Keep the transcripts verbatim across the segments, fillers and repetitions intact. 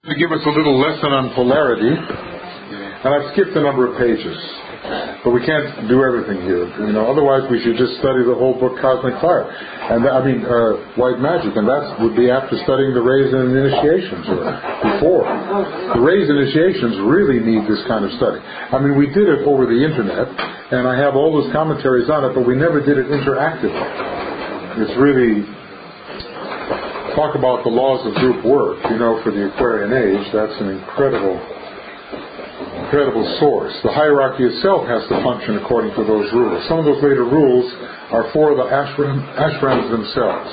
To give us a little lesson on polarity, and I've skipped a number of pages, but we can't do everything here. You know, otherwise we should just study the whole book, Cosmic Fire, and I mean uh, White Magic, and that would be after studying the rays and initiations, or before. The rays and initiations really need this kind of study. I mean, we did it over the internet, and I have all those commentaries on it, but we never did it interactively. It's really. Talk about the laws of group work, you know, for the Aquarian age. That's an incredible, incredible source. The hierarchy itself has to function according to those rules. Some of those later rules are for the ashram, ashrams themselves.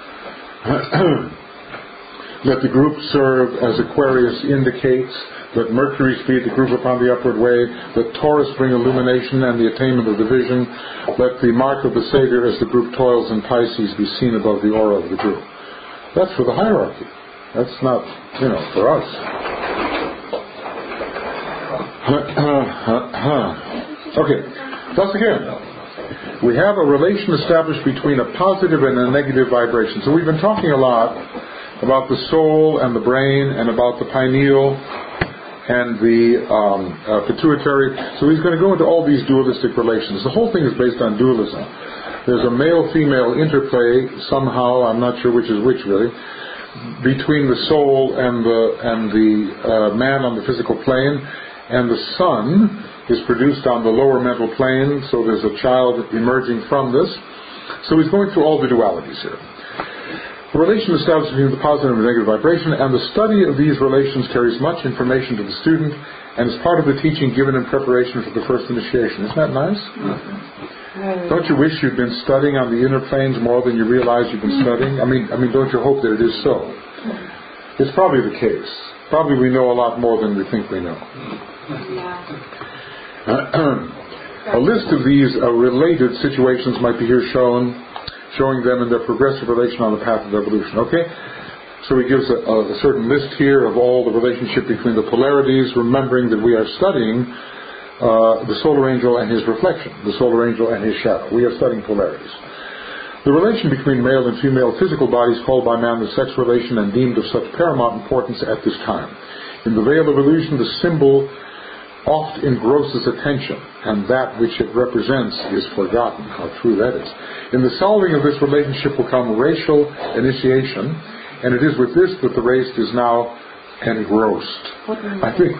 Let the group serve as Aquarius indicates. Let Mercury speed the group upon the upward way. Let Taurus bring illumination and the attainment of the vision. Let the mark of the Savior as the group toils in Pisces be seen above the aura of the group. That's for the hierarchy. That's not, you know, for us. Okay. Thus again, we have a relation established between a positive and a negative vibration. So we've been talking a lot about the soul and the brain and about the pineal and the um, uh, pituitary. So he's going to go into all these dualistic relations. The whole thing is based on dualism. There's a male-female interplay somehow, I'm not sure which is which really, between the soul and the and the uh, man on the physical plane, and the sun is produced on the lower mental plane, so there's a child emerging from this. So he's going through all the dualities here. The relation established between the positive and negative vibration, and the study of these relations carries much information to the student and is part of the teaching given in preparation for the first initiation. Isn't that nice? Mm-hmm. Don't you wish you'd been studying on the inner planes more than you realize you've been studying? I mean, I mean, don't you hope that it is so? It's probably the case. Probably we know a lot more than we think we know. A list of these uh, related situations might be here shown, showing them in their progressive relation on the path of evolution. Okay? So he gives a, a certain list here of all the relationship between the polarities, remembering that we are studying Uh, the solar angel and his reflection, the solar angel and his shadow. We are studying polarities. The relation between male and female physical bodies, called by man the sex relation and deemed of such paramount importance at this time. In the veil of illusion, the symbol oft engrosses attention, and that which it represents is forgotten. How true that is. In the solving of this relationship will come racial initiation, and it is with this that the race is now engrossed. I think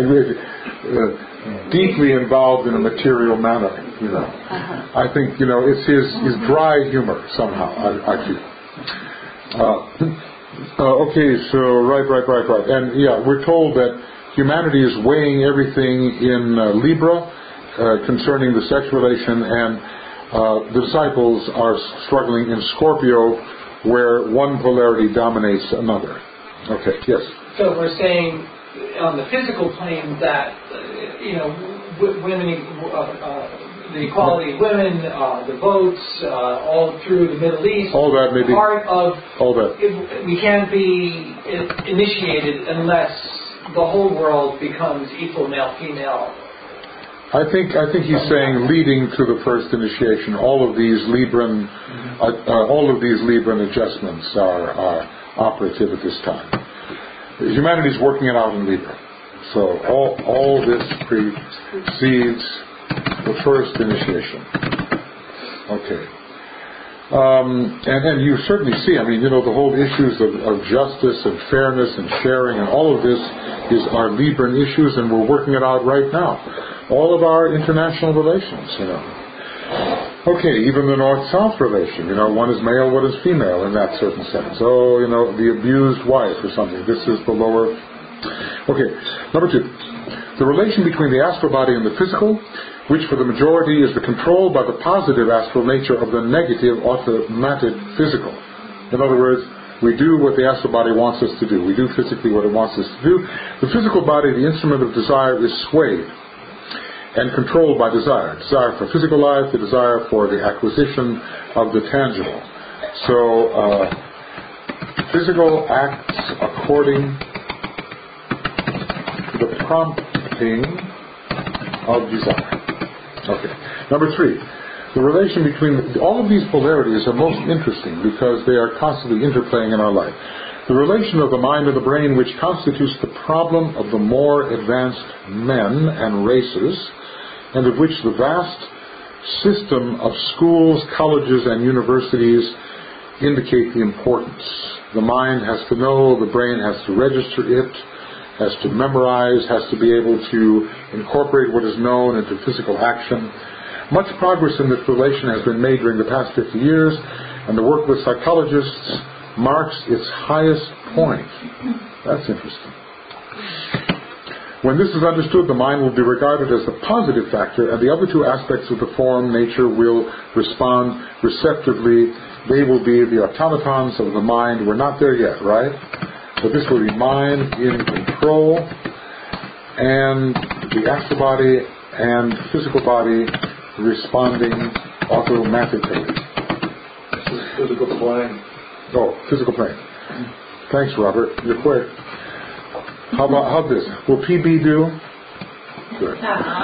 uh, deeply involved in a material manner, you know. Uh-huh. I think, you know, it's his, his dry humor somehow, I, I feel. Uh, uh, okay, so right, right, right, right. And yeah, we're told that humanity is weighing everything in uh, Libra uh, concerning the sex relation, and uh, the disciples are struggling in Scorpio, where one polarity dominates another. Okay, yes. So we're saying on the physical plane that, uh, you know, w- women, uh, uh, the equality of women, uh, the votes, uh, all through the Middle East. All that may be part of. All that. It, we can't be initiated unless the whole world becomes equal male-female. I think I think he's saying leading to the first initiation. All of these Libran, uh, uh, all of these Libran adjustments are, are operative at this time. Humanity is working it out in Libra. So all all this precedes the first initiation. Okay. Um, and then you certainly see, I mean, you know, the whole issues of, of justice and fairness and sharing and all of this is our Libran issues, and we're working it out right now. All of our international relations, you know. Okay, even the north-south relation, you know, one is male, one is female in that certain sense. Oh, you know, the abused wife or something. This is the lower. Okay, number two. The relation between the astral body and the physical, which for the majority is the control by the positive astral nature of the negative automatic physical. In other words, we do what the astral body wants us to do. We do physically what it wants us to do. The physical body, the instrument of desire, is swayed and controlled by desire. Desire for physical life, the desire for the acquisition of the tangible. So, uh, physical acts according to the prompting of desire. Okay. Number three, the relation between all of these polarities are most interesting because they are constantly interplaying in our life. The relation of the mind and the brain, which constitutes the problem of the more advanced men and races, and of which the vast system of schools, colleges, and universities indicate the importance. The mind has to know, the brain has to register it, has to memorize, has to be able to incorporate what is known into physical action. Much progress in this relation has been made during the past fifty years, and the work of the psychologists marks its highest point. That's interesting. When this is understood, the mind will be regarded as the positive factor, and the other two aspects of the form, nature, will respond receptively. They will be the automatons of the mind. We're not there yet, right? But this will be mind in control, and the astral body and physical body responding automatically. This is physical plane. Oh, physical plane. Thanks, Robert. You're quick. How about how this? Will P B do? Good.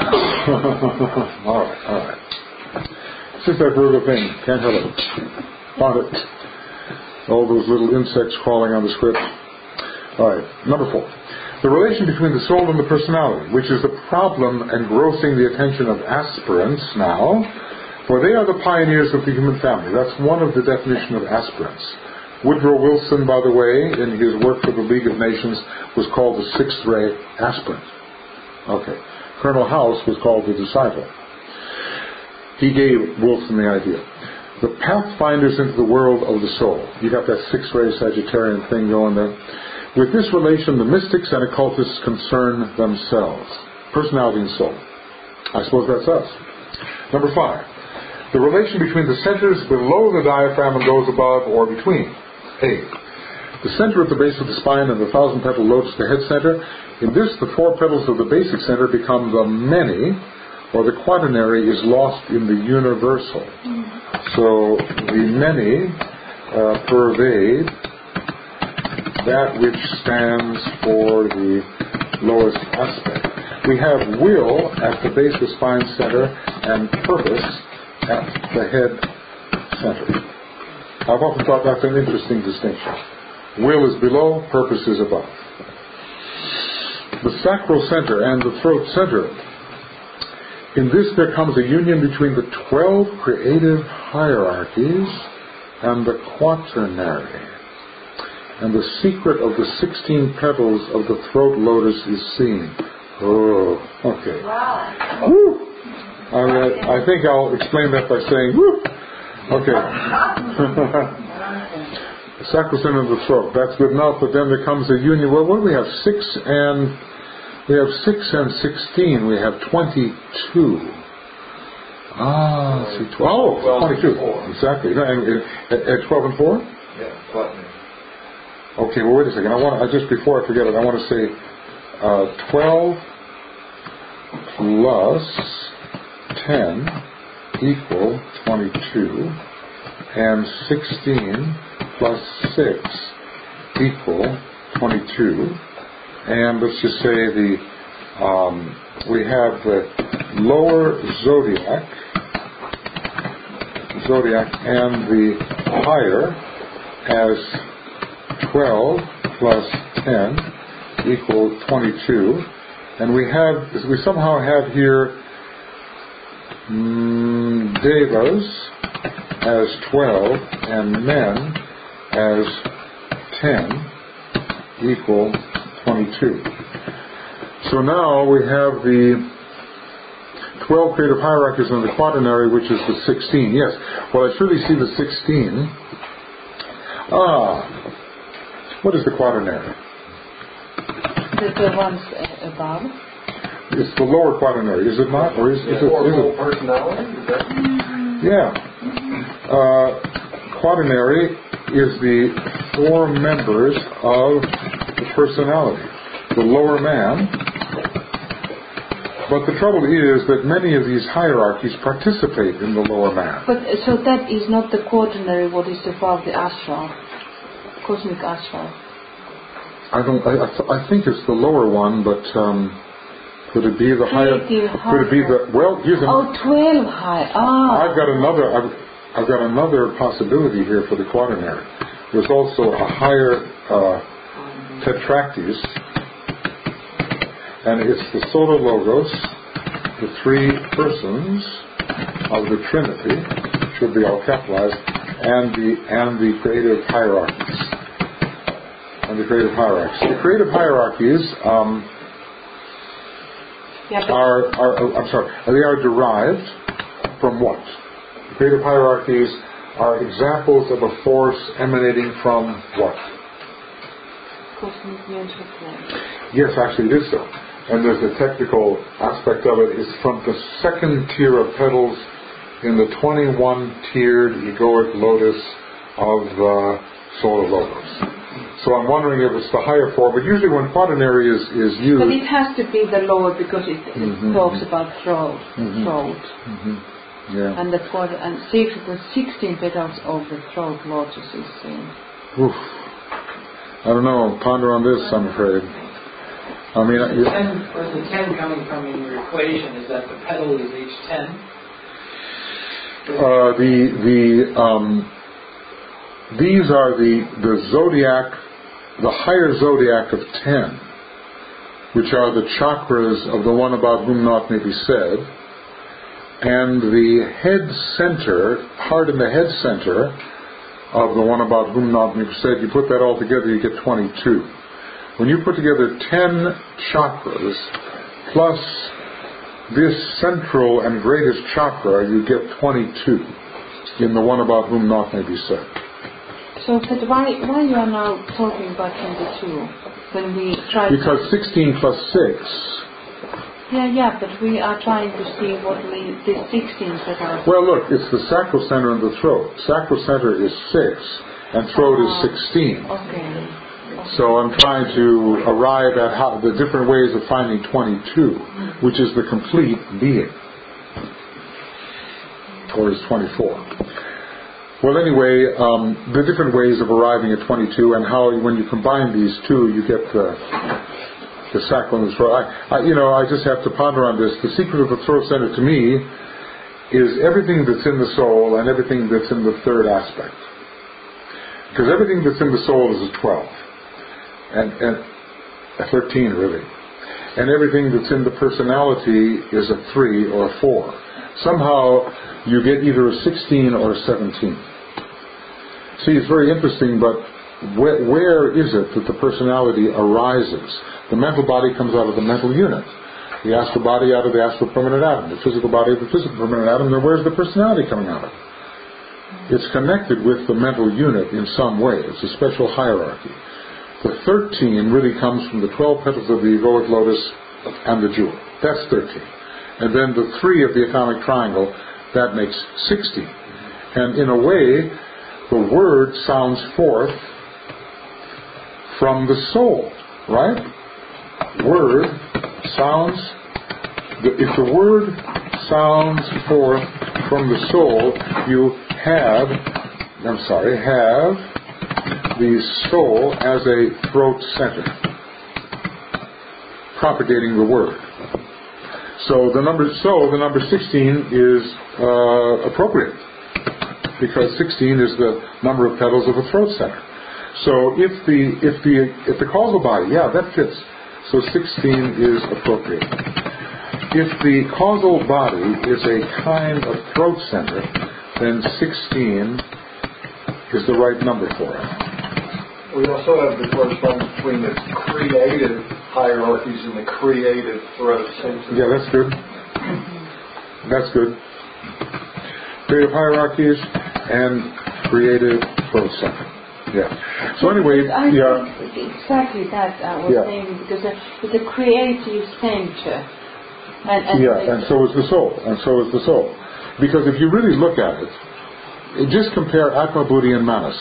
all right, all right. It's just that brutal thing. Can't help it. Found it. All those little insects crawling on the script. All right, number four. The relation between the soul and the personality, which is the problem engrossing the attention of aspirants now, for they are the pioneers of the human family. That's one of the definition of aspirants. Woodrow Wilson, by the way, in his work for the League of Nations, was called the sixth ray aspirant. Okay. Colonel House was called the disciple. He gave Wilson the idea. The pathfinders into the world of the soul. You got that sixth ray Sagittarian thing going there. With this relation, the mystics and occultists concern themselves. Personality and soul. I suppose that's us. Number five. The relation between the centers below the diaphragm and those above or between. Eight. The center at the base of the spine and the thousand-petal lotus, the head center. In this, the four petals of the basic center become the many, or the quaternary is lost in the universal. So the many uh, pervade that which stands for the lowest aspect. We have will at the base of the spine center and purpose at the head center. I've often thought that's an interesting distinction. Will is below, purpose is above. The sacral center and the throat center. In this there comes a union between the twelve creative hierarchies and the quaternary. And the secret of the sixteen petals of the throat lotus is seen. Oh, okay. Wow. Woo! I, I think I'll explain that by saying, woo! Okay. Sacral center of the throat. That's good enough, but then there comes a union. Well, what do we have? Six and we have six and sixteen. We have twenty-two. Ah, see, twelve. Oh, twenty-two. Exactly. And, at, at twelve and four? Yeah, button. Okay. Well, wait a second. I want. I just before I forget it, I want to say uh, twelve plus ten equal twenty-two, and sixteen plus six equal twenty-two, and let's just say the um, we have the lower zodiac zodiac and the higher as twelve plus ten equal twenty-two, and we have we somehow have here Mm, devas as twelve and men as ten equal twenty-two. So now we have the twelve creative hierarchies and the quaternary, which is the sixteen. Yes, well I surely see the sixteen. Ah, what is the quaternary? The, the ones above. It's the lower quaternary, is it not? Or is, is, it, is it? Personality? Is that... Yeah. Uh, quaternary is the four members of the personality. The lower man. But the trouble is that many of these hierarchies participate in the lower man. But so that is not the quaternary, what is above the astral, cosmic astral. I don't. I, I, th- I think it's the lower one, but um, could it be the higher? Could it be the? Well, here's an, oh, twelve high. Ah. I've got another. I've, I've got another possibility here for the quaternary. there's also a higher uh, tetractys, and it's the Sola Logos, the three persons of the Trinity, should be all capitalized, and the and the creative hierarchies. And the creative hierarchies. The creative hierarchies um, Yeah, but are, are, I'm sorry, they are derived from what? The creative hierarchies are examples of a force emanating from what? cosmic neutral plane. Yes, actually it is so. And there's a technical aspect of it. It's from the second tier of petals in the twenty-one tiered egoic lotus of the Solar Logos. So I'm wondering if it's the higher form, but usually when quaternary is, is used... But it has to be the lower because it, it Mm-hmm. talks about throat. Mm-hmm. throat. Mm-hmm. Yeah. And the quarter, and six, the sixteen petals of the throat lotus is seen. Oof. I don't know. Ponder on this, I'm afraid. I mean, Is you, the ten, or is the ten coming from in your equation? Is that the petal is each ten? uh, the the um, these are the the zodiac, the higher zodiac of ten, which are the chakras of the one about whom naught may be said, and the head center, heart in the head center of the one about whom naught may be said. You put that all together, you get twenty-two. When you put together ten chakras plus this central and greatest chakra, you get twenty-two in the one about whom naught may be said. So, but why why you are now talking about twenty-two when we try? Because sixteen plus six, Yeah, yeah, but we are trying to see what we the sixteen that are. well look, it's the sacral center and the throat. Sacral center is six and throat is sixteen. Okay. So I'm trying to arrive at how the different ways of finding twenty-two, which is the complete being. Or is twenty-four. Well, anyway, um, the different ways of arriving at twenty-two and how when you combine these two, you get the, the sacral and the throat. I, I, you know, I just have to ponder on this. The secret of the throat center to me is everything that's in the soul and everything that's in the third aspect. Because everything that's in the soul is a twelve. And, and a thirteen really, and everything that's in the personality is a three or a four. Somehow you get either a sixteen or a seventeen. See, it's very interesting, but where, where is it that the personality arises? The mental body comes out of the mental unit, the astral body out of the astral permanent atom, the physical body of the physical permanent atom. Then where's the personality coming out of? It's connected with the mental unit in some way. It's a special hierarchy. The thirteen really comes from the twelve petals of the egoic lotus and the jewel. That's thirteen. And then the three of the atomic triangle, that makes sixteen. And in a way, the word sounds forth from the soul, right? Word sounds, if the word sounds forth from the soul, you have, I'm sorry, have the soul as a throat center, propagating the word. So the number, so the number sixteen is uh, appropriate because sixteen is the number of petals of a throat center. So if the if the if the causal body, yeah, that fits. So sixteen is appropriate. If the causal body is a kind of throat center, then sixteen is the right number for it. We also have the correspondence between the creative hierarchies and the creative throat center. Yeah, that's good. That's good. Creative hierarchies and creative throat center. Yeah. So anyway, I yeah. think exactly that I was Yeah. saying because it's a creative center. And, and Yeah, and so is the soul, and so is the soul. Because if you really look at it, just compare Atma, Buddhi, and Manas.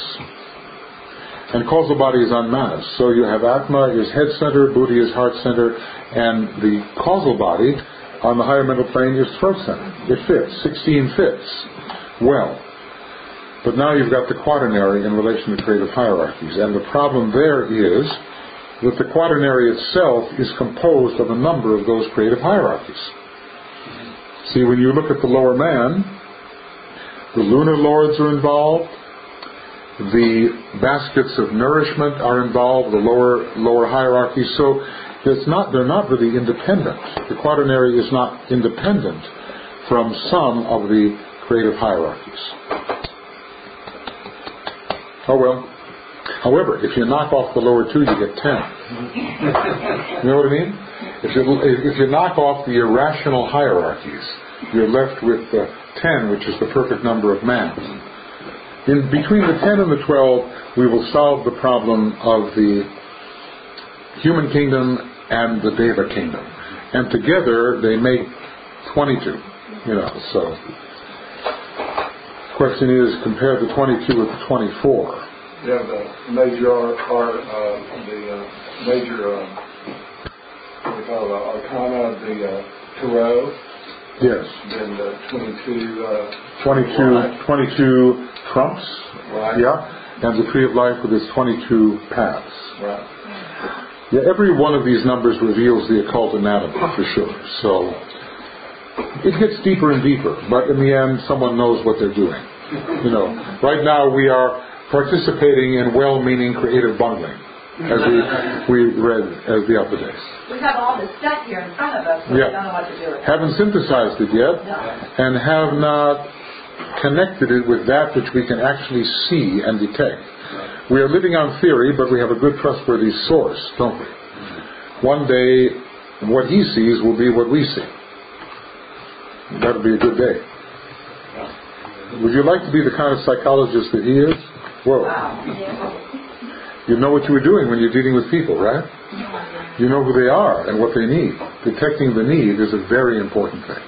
And causal body is on Manas. So you have Atma is head center, Buddhi is heart center, and the causal body on the higher mental plane is throat center. It fits. sixteen fits well. But now you've got the quaternary in relation to creative hierarchies. And the problem there is that the quaternary itself is composed of a number of those creative hierarchies. See, when you look at the lower man, the lunar lords are involved, The baskets of nourishment are involved, the lower lower hierarchies. So it's not they're not really independent. The quaternary is not independent from some of the creative hierarchies. Oh well. However, if you knock off the lower two, you get ten. You know what I mean? If you if you knock off the irrational hierarchies, you're left with uh, ten, which is the perfect number of man. In between the ten and the twelve, we will solve the problem of the human kingdom and the Deva kingdom, and together they make twenty-two. You know, so the question is, compare the twenty-two with the twenty-four. Yeah, the major are uh, the uh, major uh, what do we call it, arcana, the uh, tarot. Yes. Then the twenty-two. Uh, twenty-two, right. twenty-two trumps. Right. Yeah. And the tree of life with its twenty-two paths. Right. Yeah. Every one of these numbers reveals the occult anatomy for sure. So it gets deeper and deeper, but in the end, someone knows what they're doing. You know. Right now, we are participating in well-meaning creative bungling, as we we read as the other days. We have all this stuff here in front of us, but Yeah. we don't know what to do with it. Haven't synthesized it yet, No. and have not connected it with that which we can actually see and detect. We are living on theory, but we have a good trustworthy source, don't we? One day, what he sees will be what we see. That'll be a good day. Would you like to be the kind of psychologist that he is? Whoa. You know what you were doing when you're dealing with people, right? You know who they are and what they need. Detecting the need is a very important thing.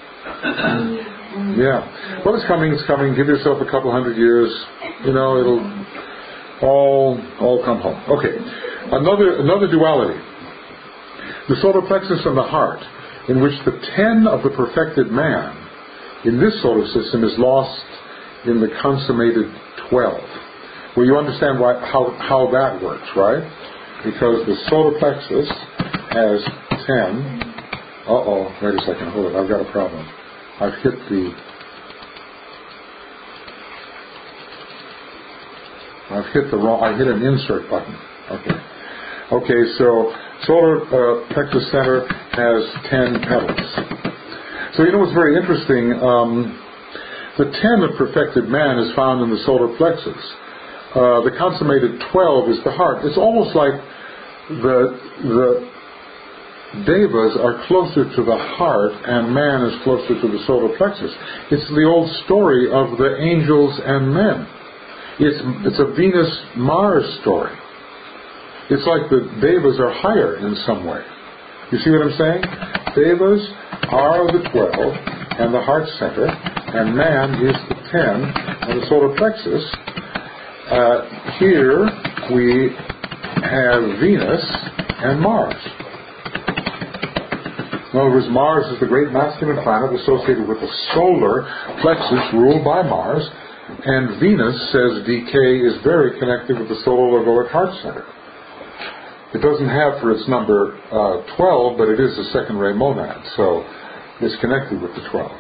Yeah. Well, it's coming, it's coming. Give yourself a couple hundred years. You know, it'll all all come home. Okay. Another another duality. The solar plexus and the heart, in which the ten of the perfected man in this solar system is lost in the consummated twelve. Well, you understand why, how, how that works, right? Because the solar plexus has ten. Uh-oh, wait a second, hold it, I've got a problem. I've hit the... I've hit the wrong... I hit an insert button. Okay. Okay, so solar uh, plexus center has ten petals. So you know what's very interesting? Um, the ten of perfected man is found in the solar plexus. Uh, the consummated twelve is the heart. It's almost like the the devas are closer to the heart and man is closer to the solar plexus. It's the old story of the angels and men. It's it's a Venus-Mars story. It's like the devas are higher in some way. You see what I'm saying? Devas are the twelve and the heart center, and man is the ten and the solar plexus. Uh, here we have Venus and Mars. In other words, Mars is the great masculine planet associated with the solar plexus ruled by Mars, and Venus, says D K, is very connected with the solar logoic heart center. It doesn't have for its number uh, twelve, but it is a second ray monad, so it's connected with the twelve.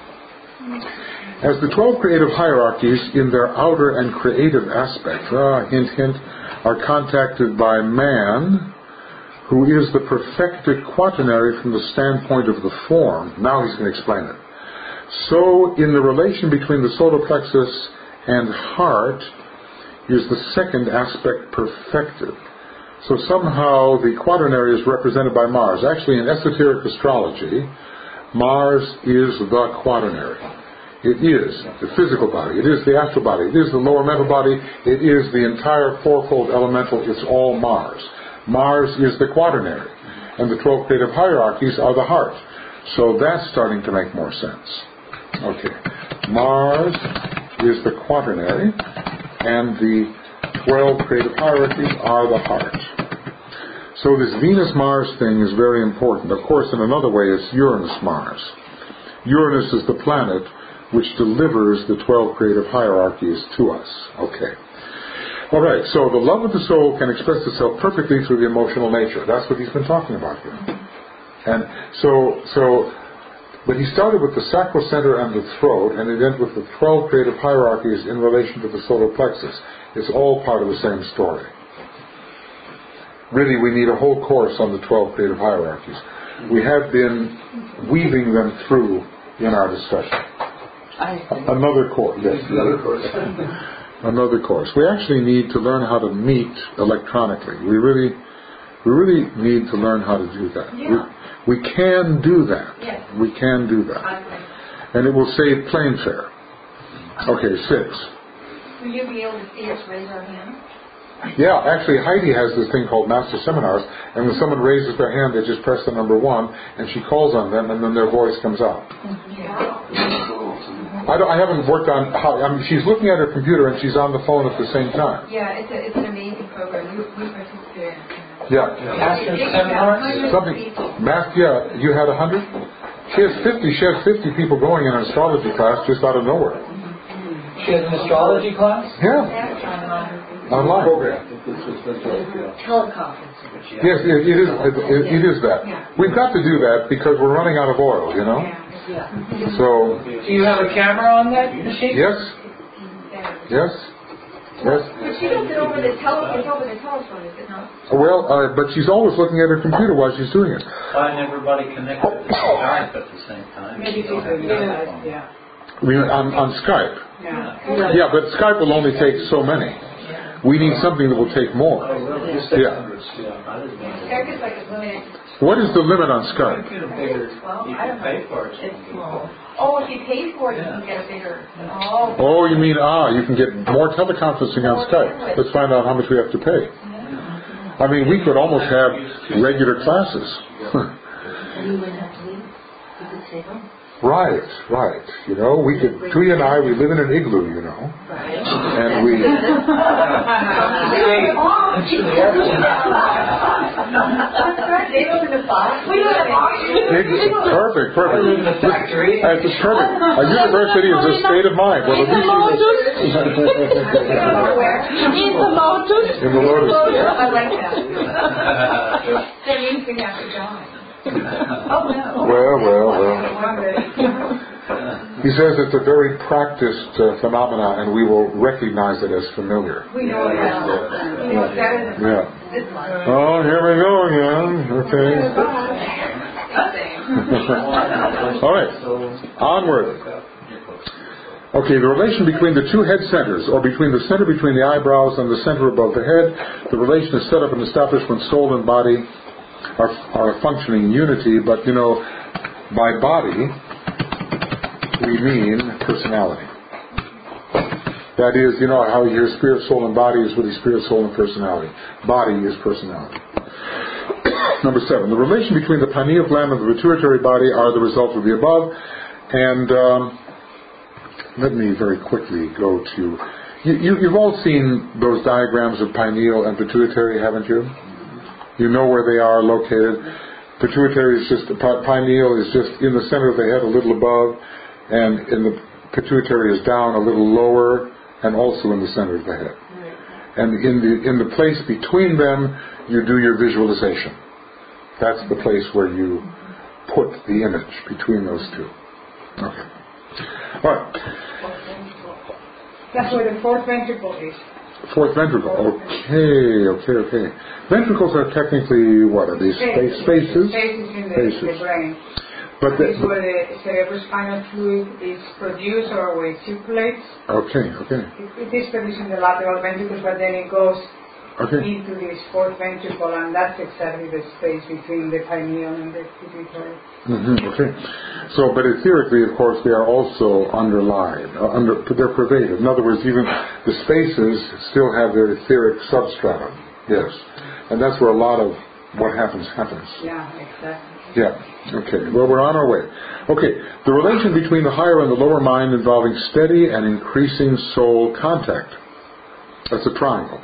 As the twelve creative hierarchies in their outer and creative aspect, ah, hint, hint, are contacted by man, who is the perfected quaternary from the standpoint of the form. Now he's going to explain it. So, in the relation between the solar plexus and heart is the second aspect perfected. So somehow the quaternary is represented by Mars. Actually, in esoteric astrology, Mars is the quaternary. It is the physical body. It is the astral body. It is the lower mental body. It is the entire fourfold elemental. It's all Mars. Mars is the quaternary. And the twelve creative hierarchies are the heart. So that's starting to make more sense. Okay. Mars is the quaternary, and the twelve creative hierarchies are the heart. So this Venus-Mars thing is very important. Of course, in another way, it's Uranus-Mars. Uranus is the planet which delivers the twelve creative hierarchies to us. Okay. All right, so the love of the soul can express itself perfectly through the emotional nature. That's what he's been talking about here. And so, so But he started with the sacral center and the throat, and it ended with the twelve creative hierarchies in relation to the solar plexus. It's all part of the same story. Really, we need a whole course on the twelve creative hierarchies. We have been weaving them through in our discussion. Another course, yes. Another course. Another course. We actually need to learn how to meet electronically. We really, we really need to learn how to do that. Yeah. We, we can do that. Yes. We can do that. Okay. And it will save plane fare. Okay, six. Will you be able to see us raise our hands? Yeah, actually Heidi has this thing called Master Seminars, and when someone raises their hand, they just press the number one, and she calls on them, and then their voice comes out. I, don't, I haven't worked on how. I mean, she's looking at her computer and she's on the phone at the same time. Yeah, it's, a, it's an amazing program. We, we participated in it. Yeah. Master seminars? Something. Math, yeah, you had a hundred? She has fifty. She has fifty people going in an astrology class just out of nowhere. She has an astrology class? Yeah. Online. Program. Teleconference. Yes, it, it is. It, it is that. We've got to do that because we're running out of oil, you know. So. Do you have a camera on that machine? Yes. Yes. Yes. But she does it over the tele- it's over the telephone, is it not? Well, uh, but she's always looking at her computer while she's doing it. Find everybody connected to Skype at the same time. Maybe You don't people have do to that, phone. yeah. I mean, on, on Skype. Yeah. Yeah, but Skype will only take so many. We need something that will take more. Oh, really? Yeah. Yeah, I didn't know. Eric is like a limited. What is the limit on Skype? You can bigger, Well, you I can don't pay know. for it. It's small. Oh, if you pay for it, you can get a bigger. Oh. Oh, you mean, ah, you can get more teleconferencing on Skype. Let's find out how much we have to pay. I mean, we could almost have regular classes. And you wouldn't have to leave. You could stay home. Right, right. You know, we could, Tuya and I, we live in an igloo, you know. Right. And we, They live in the box. We live in a box. perfect, perfect. I live in a factory. That's just perfect. A university is a state of mind. Well, at least In the lotus. in the lotus. I like that. That means we have to die. Oh, no. Well, well, well. He says it's a very practiced uh, phenomena, and we will recognize it as familiar. We know it now. We know it better than Yeah. this one. Oh, here we go again. Okay. All right. Onward. Okay, the relation between the two head centers, or between the center between the eyebrows and the center above the head, the relation is set up and established when soul and body are, are functioning in unity, but, you know, by body, we mean personality. That is, you know how your spirit, soul, and body is really spirit, soul, and personality. Body is personality. Number seven, the relation between the pineal gland and the pituitary body are the result of the above. And um, let me very quickly go to... You, you, you've all seen those diagrams of pineal and pituitary, haven't you? You know where they are located. Pituitary is just... Pineal is just in the center of the head, a little above, and in the pituitary is down a little lower, and also in the center of the head. And in the in the place between them, you do your visualization. That's the place where you put the image between those two. Okay. All right. That's where the fourth ventricle is. Fourth ventricle. Okay, okay, okay. Ventricles are technically, what are these? Space, spaces? Spaces in the, Spaces. the brain. But This is the, where the cerebrospinal fluid is produced or where it circulates. okay, okay, It, it is produced in the lateral ventricles, but then it goes okay. into this fourth ventricle, and that's exactly the space between the pineal and the pituitary. Mm-hmm, okay. So, but etherically, of course, they are also underlying, uh, under, they're pervaded. In other words, even the spaces still have their etheric substratum. Yes. And that's where a lot of what happens, happens. Yeah, exactly. Yeah. Okay. Well, we're on our way. Okay. The relation between the higher and the lower mind involving steady and increasing soul contact. That's a triangle.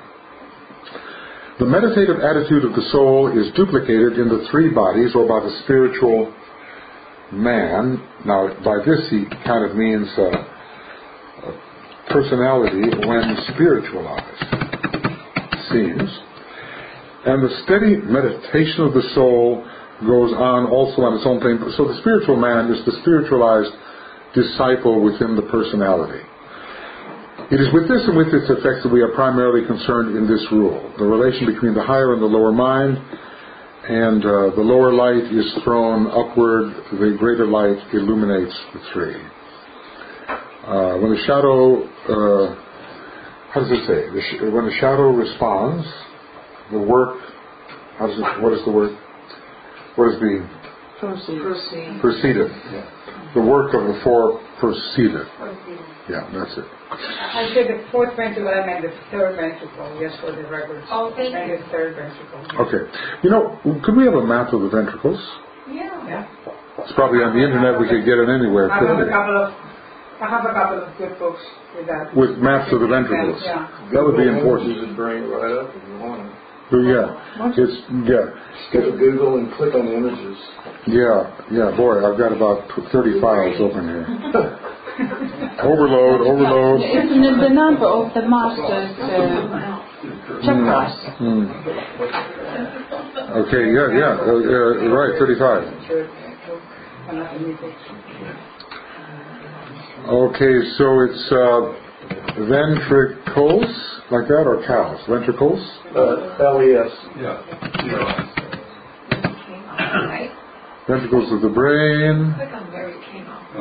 The meditative attitude of the soul is duplicated in the three bodies, or by the spiritual man. Now, by this he kind of means uh, personality when spiritualized, seems. And the steady meditation of the soul goes on also on its own plane. So the spiritual man is the spiritualized disciple within the personality. It is with this and with its effects that we are primarily concerned in this rule. The relation between the higher and the lower mind, and uh, the lower light is thrown upward, the greater light illuminates the three. Uh, when the shadow, uh, how does it say? The sh- when the shadow responds, the work, how does it, what is the word? What is the? Proceed. Proceed. Proceedeth. Yeah. The work of the four proceedeth. Yeah, that's it. I said the fourth ventricle, I meant the third ventricle, just for the records. Oh, thank And you. the third ventricle. Okay. You know, could we have a map of the ventricles? Yeah. Yeah. It's probably on the internet. We could get it anywhere, I have couldn't a we? couple of, I have a couple of good books with that. With maps of the ventricles. Yeah. That would be Google important. Images would bring it right up if you want it. Oh, yeah. It's, yeah. Just go to Google and click on images. Yeah, yeah, boy, I've got about thirty files open here. Overload, overload. It's the the number of the master's uh, chakras. Mm. Okay, yeah, yeah, uh, uh, right, thirty-five. Okay, so it's uh, ventricles, like that, or cows? Ventricles? Uh, L E S. Right? Ventricles of the brain. Click on where it came out.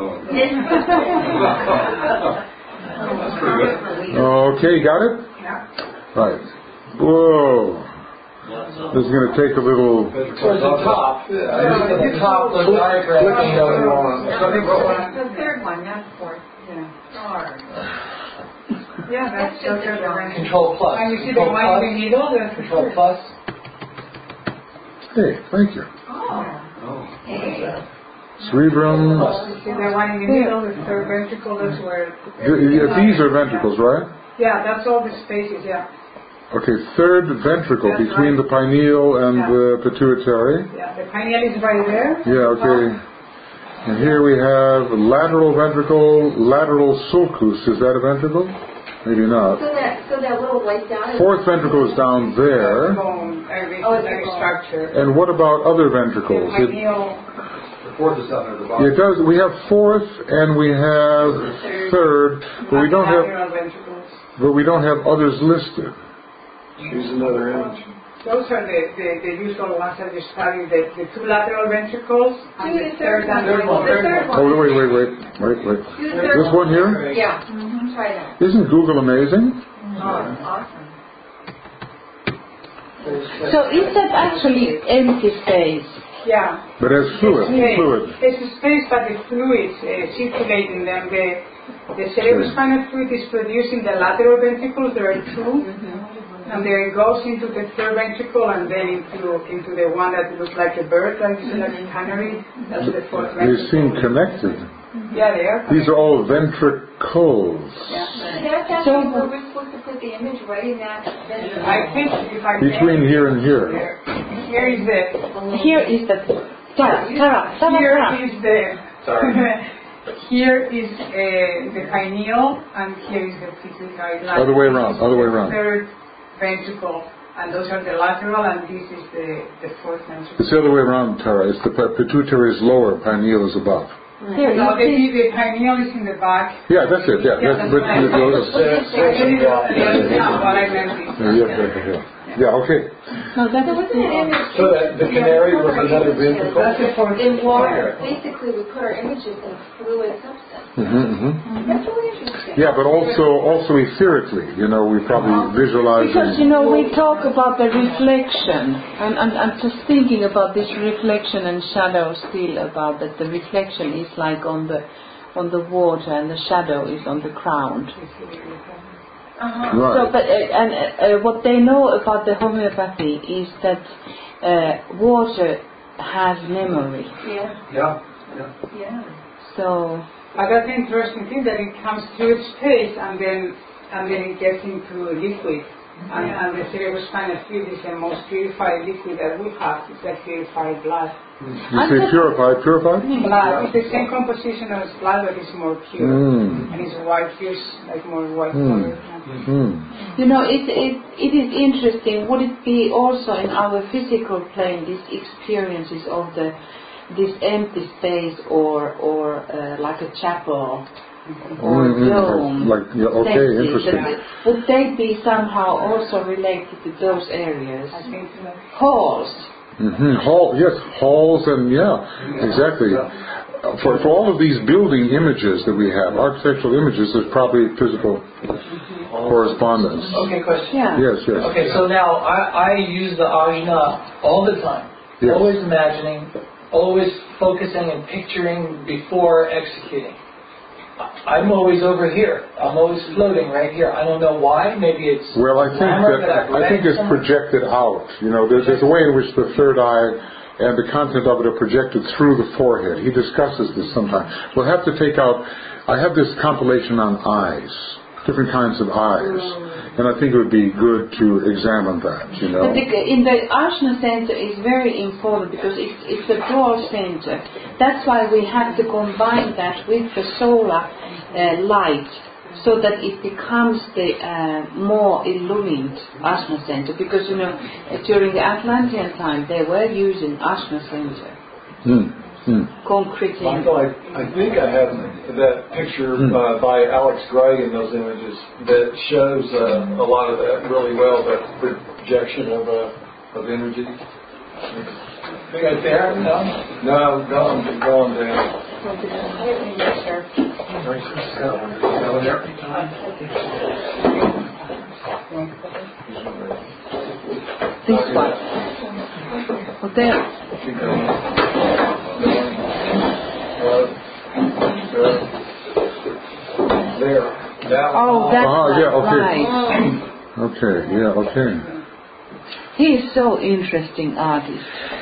Okay, got it? Yeah. Right. Whoa. This is going to take a little... Towards the top, uh, the top of the diagram. Click on the other one. The third one, not the fourth. Yeah. Darn. Yeah, that's That's just those are the a ventricles. Control plus. And you see the Control one in the plus. middle, the Control plus. Hey, thank you. Oh. Hey. Cerebrum. You see the one in the middle, the third ventricle, that's where... Th- yeah, these are ventricles, right? Yeah, that's all the spaces, yeah. Okay, third ventricle That's between right. the pineal and Yeah. the pituitary. Yeah, the pineal is right there. Yeah, okay. And here we have lateral ventricle, lateral sulcus. Is that a ventricle? Maybe not. So that, so that little white dot. Fourth ventricle is down there. Bone, every, Oh, it's every the bone. structure. And what about other The ventricles? It, pineal, The fourth is down there at the bottom. it does. We have fourth and we have third, but we don't have. lateral ventricles. But we don't have others listed. Use another image. Those are the, the, the usual ones that you study, the, the two lateral ventricles and Do the the third one. ventricle. one. The third Oh, one. wait, wait, wait, wait, wait. Do the third This one here? Yeah. Mm-hmm. Try that. Isn't Google amazing? Oh, awesome. So is that actually empty space? Yeah. But as fluid, Space. fluid. It's a space, but the fluids uh, circulate in them. The, the cerebrospinal fluid is produced in the lateral ventricles. There are two. And then it goes into the third ventricle and then into into the one that looks like a bird, like you see, like a canary. That's the fourth They ventricle. seem connected. Yeah, they are. These are all ventricles. Yeah. That's actually where we're supposed to put the image right in that. I think if I Between can, here and here. here is the Here is the Tara, Tara, Tara, here Tara. is the here is uh, the pineal and here is the pituitary gland. Other way around, other way around. Third ventricle, and those are the lateral, and this is the the fourth ventricle. It's the other way around, Tara. It's the pituitary is lower, pineal is above. Here No, the, is the pineal is in the back. Yeah, that's it. Yeah, Yeah, that's, that's but right. you go to- That's what I meant. yeah, yeah, yeah. Yeah, okay. no, that So is wasn't it image? So that the canary was another ventricle? That's the fourth. In water. Basically, we put our images in a fluid substance. Mm-hmm, mm-hmm. That's really interesting. Yeah, but also also etherically, you know, we probably visualize. because you know we talk about the reflection, and, and I'm just thinking about this reflection and shadow still about that the reflection is like on the on the water and the shadow is on the ground. Uh-huh. So, Right. but uh, and uh, what they know about the homeopathy is that uh, water has memory. Yeah. Yeah. Yeah. So But that's the interesting thing that it comes through space and then and then it gets into liquid. And, and the cerebrospinal fluid is the most purified liquid that we have. It's like purified blood. You say purified, purified? Blood. It's the same composition as blood, but it's more pure. Mm. And it's white, feels like more white Mm. color. Mm. You know, it, it, it is interesting. Would it be also in our physical plane, these experiences of the this empty space or or uh, like a chapel or Mm-hmm. dome? Like, yeah, okay, senses, interesting. that- Would they be somehow also related to those areas? I think so. Halls. Mm-hmm. Hall, yes, halls and yeah, exactly. For, for all of these building images that we have, architectural images, there's probably physical correspondence. Okay, question. Yeah. Yes, yes. Okay, so now I, I use the ajna all the time. Yes. Always imagining, always focusing and picturing before executing. I'm always over here. I'm always floating right here. I don't know why. Maybe it's Well, I think grammar that I've I read think it's somewhere. projected out. You know, there's, there's a way in which the third eye and the content of it are projected through the forehead. He discusses this sometimes. We'll have to take out. I have this compilation on eyes, different kinds of eyes, and I think it would be good to examine that. You know. But the, in the Ajna center is very important because it's, it's a door center. That's why we have to combine that with the solar uh, light so that it becomes the uh, more illumined Ajna center. Because, you know, during the Atlantean time they were using Ajna center. Mm. Mm. Concreting. Michael, I, I think I have that picture uh, by Alex Gray in those images that shows uh, a lot of that really well, that projection of uh, of energy. Right there? No? No, go on, go on down. This one. Oh, there. Keep going. Uh, uh, there. That one. Oh, that's Ah, yeah, okay. right. Okay. Yeah. Okay. He is so interesting artist.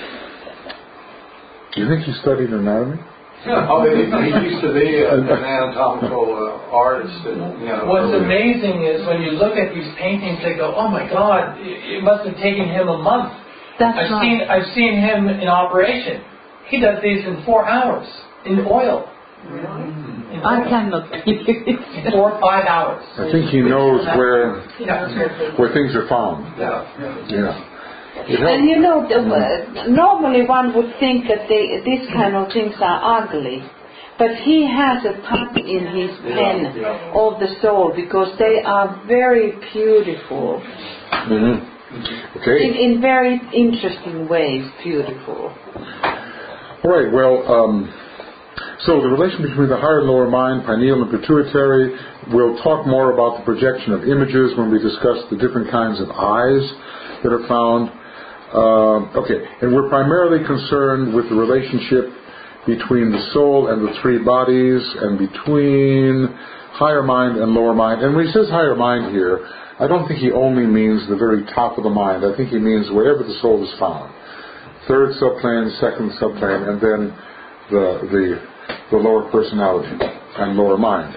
Do you think he studied anatomy? Oh, he, he used to be a- an anatomical uh, artist. And, you know, What's amazing is when you look at these paintings, they go, "Oh my God! It it must have taken him a month." That's I've right. seen I've seen him in operation. He does these in four hours in oil. In I oil. cannot believe In it. four or five hours. I think he knows where Yeah. where things are found. Yeah. Yeah. It And helps. you know, the, uh, normally one would think that they, these kind of things are ugly. But he has a touch in his pen yeah. of the soul because they are very beautiful. Mm-hmm. Okay. In, in very interesting ways, beautiful. All right. Well, um, so the relation between the higher and lower mind, pineal and pituitary. We'll talk more about the projection of images when we discuss the different kinds of eyes that are found. Um, okay, and we're primarily concerned with the relationship between the soul and the three bodies, and between higher mind and lower mind. And when he says higher mind here, I don't think he only means the very top of the mind. I think he means wherever the soul is found. Third subplane, second subplane, and then the the, the lower personality and lower mind.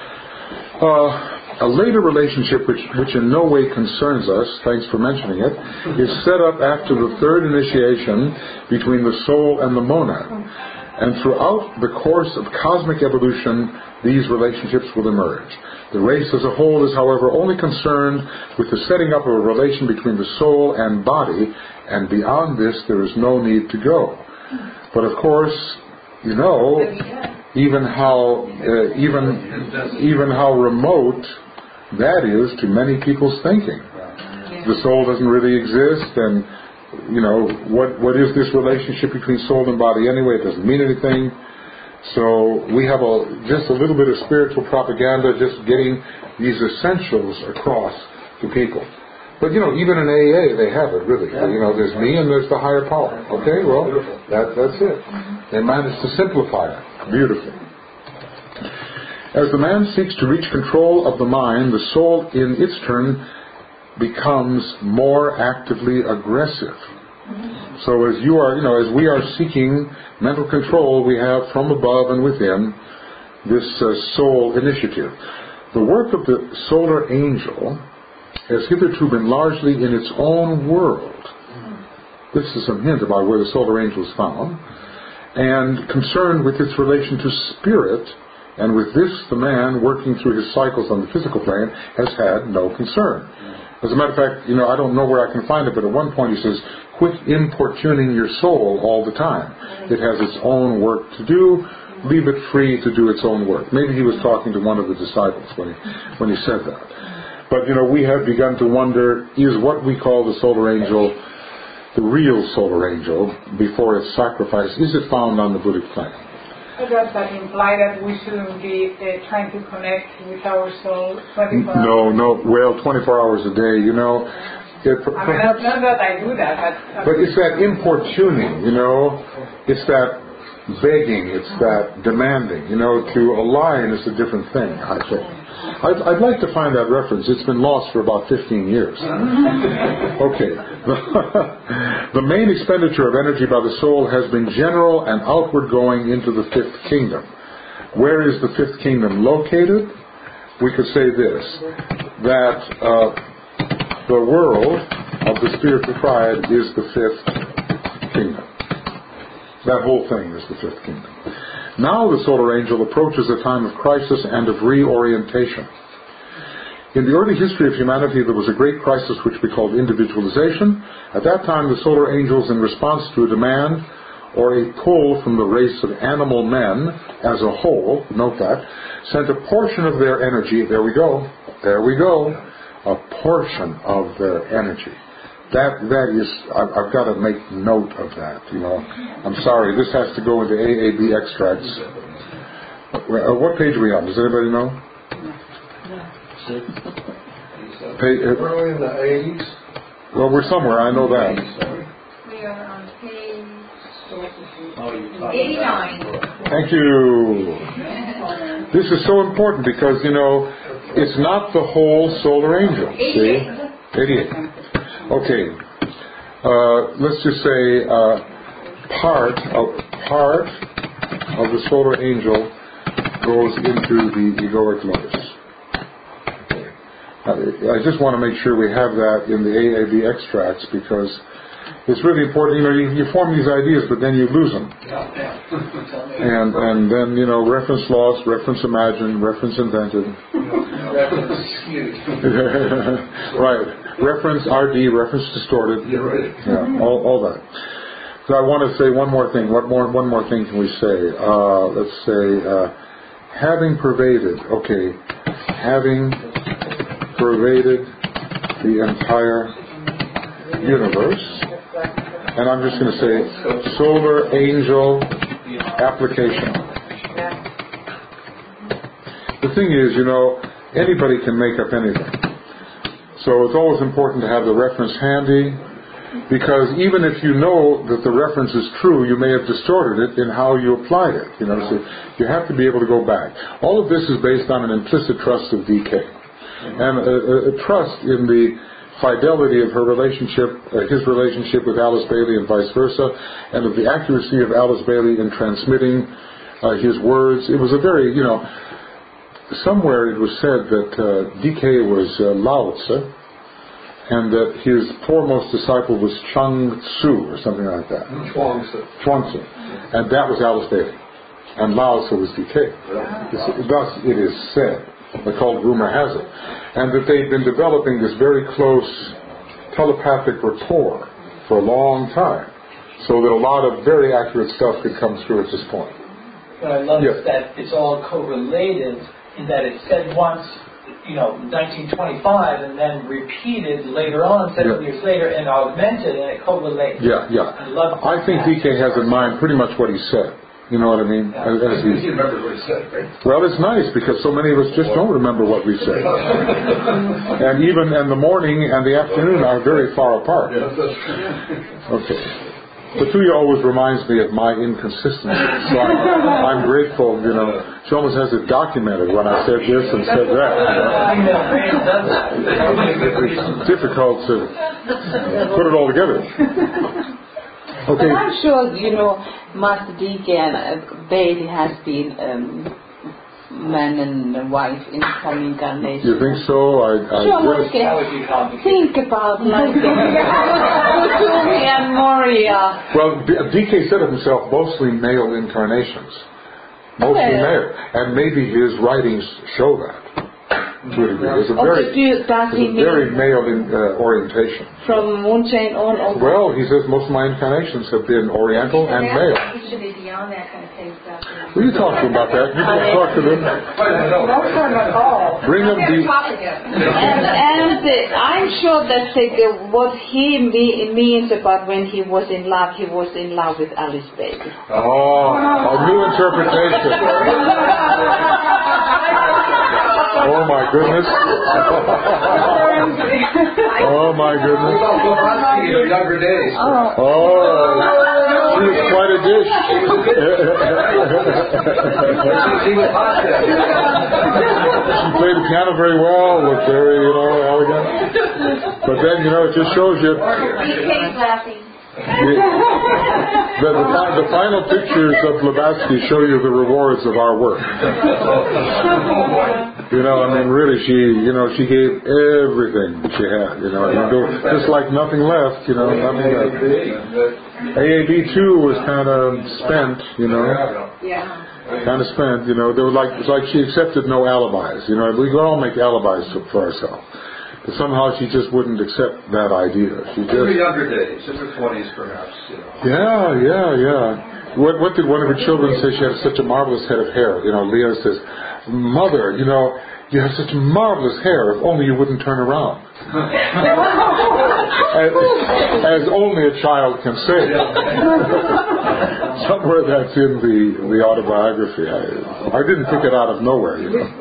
Uh, a later relationship, which, which in no way concerns us, thanks for mentioning it, is set up after the third initiation between the soul and the monad. And throughout the course of cosmic evolution, these relationships will emerge. The race as a whole is, however, only concerned with the setting up of a relation between the soul and body, and beyond this there is no need to go. But of course, you know, even how uh, even even how remote that is to many people's thinking. The soul doesn't really exist, and you know, what what is this relationship between soul and body anyway? It doesn't mean anything. So we have a just a little bit of spiritual propaganda, just getting these essentials across to people. But you know, even in A A they have it really. You know, there's me and there's the higher power. Okay, well, that that's it. They managed to simplify it beautifully. As the man seeks to reach control of the mind, the soul in its turn becomes more actively aggressive. So as you are, you know, as we are seeking mental control, we have from above and within this uh, soul initiative. The work of the solar angel has hitherto been largely in its own world. This is some hint about where the solar angel is found, and concerned with its relation to spirit, and with this the man working through his cycles on the physical plane has had no concern. As a matter of fact, you know, I don't know where I can find it, but at one point he says, quit importuning your soul all the time. It has its own work to do. Leave it free to do its own work. Maybe he was talking to one of the disciples when he, when he said that. But, you know, we have begun to wonder, is what we call the solar angel the real solar angel before it's sacrificed? Is it found on the Buddhic plane? Does that imply that we shouldn't be uh, trying to connect with our soul twenty-four hours? No, no. Well, twenty-four hours a day, you know. It, I mean, not, not that I do that, but... But it's that importuning, you know. It's that begging, it's that demanding. You know, to align is a different thing, I think. I'd, I'd like to find that reference. It's been lost for about fifteen years. Okay. The main expenditure of energy by the soul has been general and outward going into the fifth kingdom. Where is the fifth kingdom located? We could say this, that uh, the world of the spiritual triad is the fifth kingdom. That whole thing is the fifth kingdom. Now the solar angel approaches a time of crisis and of reorientation. In the early history of humanity, there was a great crisis which we called individualization. At that time, the solar angels, in response to a demand or a pull from the race of animal men as a whole, note that, sent a portion of their energy, there we go, there we go, a portion of their energy. That that is, I've, I've got to make note of that. You know, I'm sorry. This has to go into A A B extracts. Uh, what page are we on? Does anybody know? Page, uh, Early in the eighties. well, we're somewhere. I know that. We are on page Oh, you're talking eighty-nine. Thank you. This is so important because, you know, it's not the whole solar angel. See? eighty-eight. Okay, uh, let's just say uh, part of part of the solar angel goes into the egoic lotus. Okay. Uh, I just want to make sure we have that in the A A B extracts because it's really important. You know, you, you form these ideas, but then you lose them. and and then, you know, reference lost, reference imagined, reference invented. Reference skewed. Right. Reference R D, reference distorted. You're right. Yeah, all, all that. So I want to say one more thing. What more? One more thing can we say? Uh, let's say, uh, having pervaded. Okay, having pervaded the entire universe, and I'm just going to say solar angel application. The thing is, you know, anybody can make up anything. So it's always important to have the reference handy, because even if you know that the reference is true, you may have distorted it in how you applied it. You know, so you have to be able to go back. All of this is based on an implicit trust of D K, and a, a, a trust in the fidelity of her relationship, uh, his relationship with Alice Bailey and vice versa, and of the accuracy of Alice Bailey in transmitting uh, his words. It was a very, you know, somewhere it was said that uh, D K was uh, Lao Tzu, and that his foremost disciple was Chung Tzu, or something like that. Chuang Tzu. Chuang Tzu. And that was Alice Bailey. And Lao Tzu was D K. Thus it is said, the called rumor has it. And that they'd been developing this very close telepathic rapport for a long time, so that a lot of very accurate stuff could come through at this point. But I love Yeah. that it's all correlated in that it's said once, you know, nineteen twenty-five, and then repeated later on, several Yeah. years later, and augmented, and it correlates. Yeah, yeah. I love I think that. D K has in mind pretty much what he said. You know what I mean? As, as You he, remember what he said, right? well, it's nice because so many of us just don't remember what we say. And even in the morning and the afternoon are very far apart. Yes, that's true. Okay. Petunia always reminds me of my inconsistency. So I'm, I'm grateful, you know. She almost has it documented when I said this and said that. You know. It's difficult to put it all together. Okay. But I'm sure, you know, Master D K and uh, Bailey has been um, man and wife in some incarnation. You think so? I, I Sure, just... okay. Think about like Kutumi and Moria. Well, D K said of himself, mostly male incarnations. Mostly Well. male. And maybe his writings show that. To a degree. It's a Okay, very, do you, does it's he a mean very male in, uh, orientation. from moon chain on? Or Well, he says most of my incarnations have been oriental and male. He should be beyond that kind of thing stuff. Will you talk to him about that? You can talk to them. No time at all. Bring him the... And, and uh, I'm sure that uh, the, what he me, means about when he was in love, he was in love with Alice Bailey. Oh, a new interpretation. Oh my goodness. Oh my goodness. Blavatsky in her younger days. Oh, Oh, she was quite a dish. She was hot then. She played the piano very well, looked very, you know, elegant. But then, you know, it just shows you... He's laughing. The, the, the, fi- the final pictures of Blavatsky show you the rewards of our work. You know, I mean, really, she, you know, she gave everything she had. You know, and there was just like nothing left. You know, nothing left. A A B two was kind of spent. You know, Yeah. kind of spent. You know, there was like it's like she accepted no alibis. You know, we could all make alibis for ourselves. But somehow she just wouldn't accept that idea. She In her just younger days, in her twenties perhaps, you know. Yeah, yeah, yeah. What, what did one of her children say? She had such a marvelous head of hair. You know, Leah says, Mother, you know, you have such marvelous hair. If only you wouldn't turn around. as, as only a child can say. Somewhere that's in the, the autobiography. I, I didn't pick it out of nowhere, you know.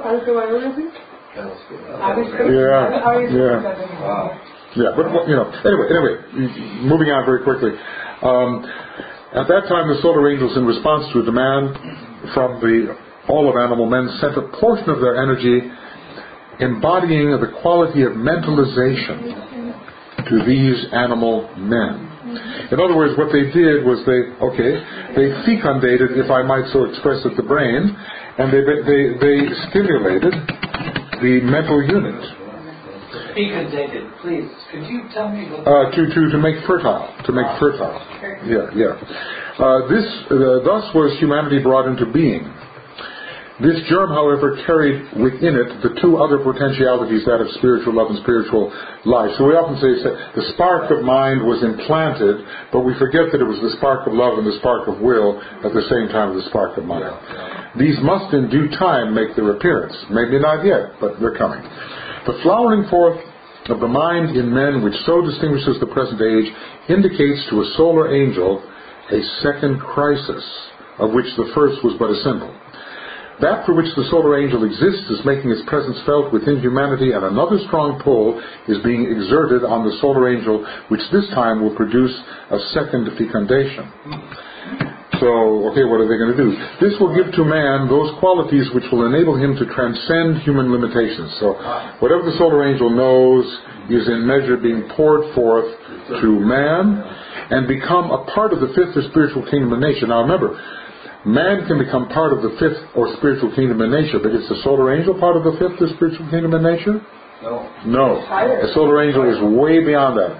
Yeah, yeah. Wow. Yeah, but you know, anyway, anyway, moving on very quickly. Um, at that time, the solar angels, in response to a demand from the all of animal men, sent a portion of their energy embodying the quality of mentalization to these animal men. In other words, what they did was they, okay, they fecundated, if I might so express it, the brain, and they they they stimulated the mental unit. Fecundated, please. Could you tell me what? Uh, to, to, to make fertile. To make fertile. Yeah, yeah. Uh, this, uh, thus was humanity brought into being. This germ, however, carried within it the two other potentialities, that of spiritual love and spiritual life. So we often say the spark of mind was implanted, but we forget that it was the spark of love and the spark of will at the same time as the spark of mind. These must in due time make their appearance. Maybe not yet, but they're coming. The flowering forth of the mind in men, which so distinguishes the present age, indicates to a solar angel a second crisis, of which the first was but a symbol. That for which the solar angel exists is making its presence felt within humanity, and another strong pull is being exerted on the solar angel, which this time will produce a second fecundation. So, okay, what are they going to do? This will give to man those qualities which will enable him to transcend human limitations. So, whatever the solar angel knows is in measure being poured forth to man and become a part of the fifth or spiritual kingdom of nature. Now remember, man can become part of the fifth or spiritual kingdom of nature, but is the solar angel part of the fifth or spiritual kingdom of nature? No. No. The solar angel is way beyond that.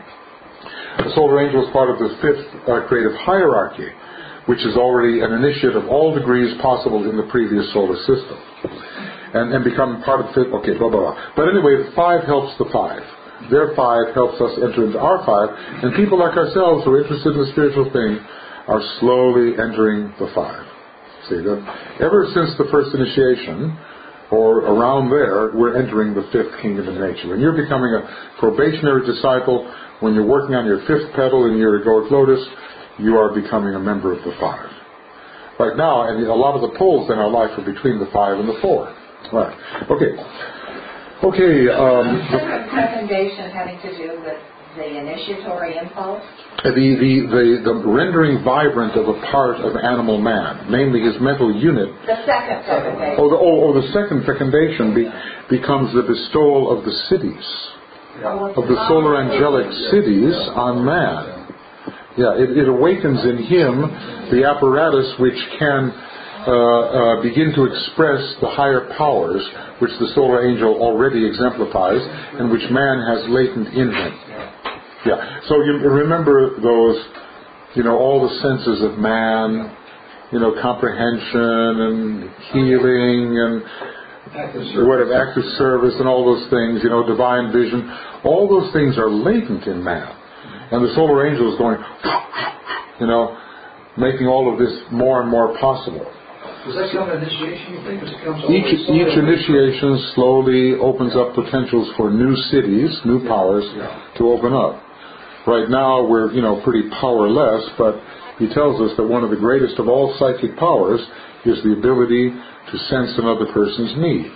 The solar angel is part of the fifth uh, creative hierarchy, which is already an initiate of all degrees possible in the previous solar system. And, and become part of the fifth, okay, blah, blah, blah. But anyway, the five helps the five. Their five helps us enter into our five, and people like ourselves who are interested in the spiritual thing are slowly entering the five. See, that ever since the first initiation, or around there, we're entering the fifth kingdom of nature. When you're becoming a probationary disciple, when you're working on your fifth petal in your egoic lotus, you are becoming a member of the five. Right now, and a lot of the poles in our life are between the five and the four. Right. Okay. Okay. Um, the fecundation having to do with the initiatory impulse? The, the, the, the rendering vibrant of a part of animal man, namely his mental unit. The second fecundation. Oh, the, oh, oh, the second fecundation be, becomes the bestowal of the cities, of the solar angelic cities on man. Yeah, it, it awakens in him the apparatus which can uh, begin to express the higher powers which the solar angel already exemplifies and which man has latent in him. Yeah. So you remember those, you know, all the senses of man, you know, comprehension and healing and whatever, active service and all those things, you know, divine vision. All those things are latent in man. And the solar angel is going, you know, making all of this more and more possible. Does that come an initiation, you think? Does it come each, each initiation slowly opens up potentials for new cities, new powers to open up. Right now we're, you know, pretty powerless, but he tells us that one of the greatest of all psychic powers is the ability to sense another person's need.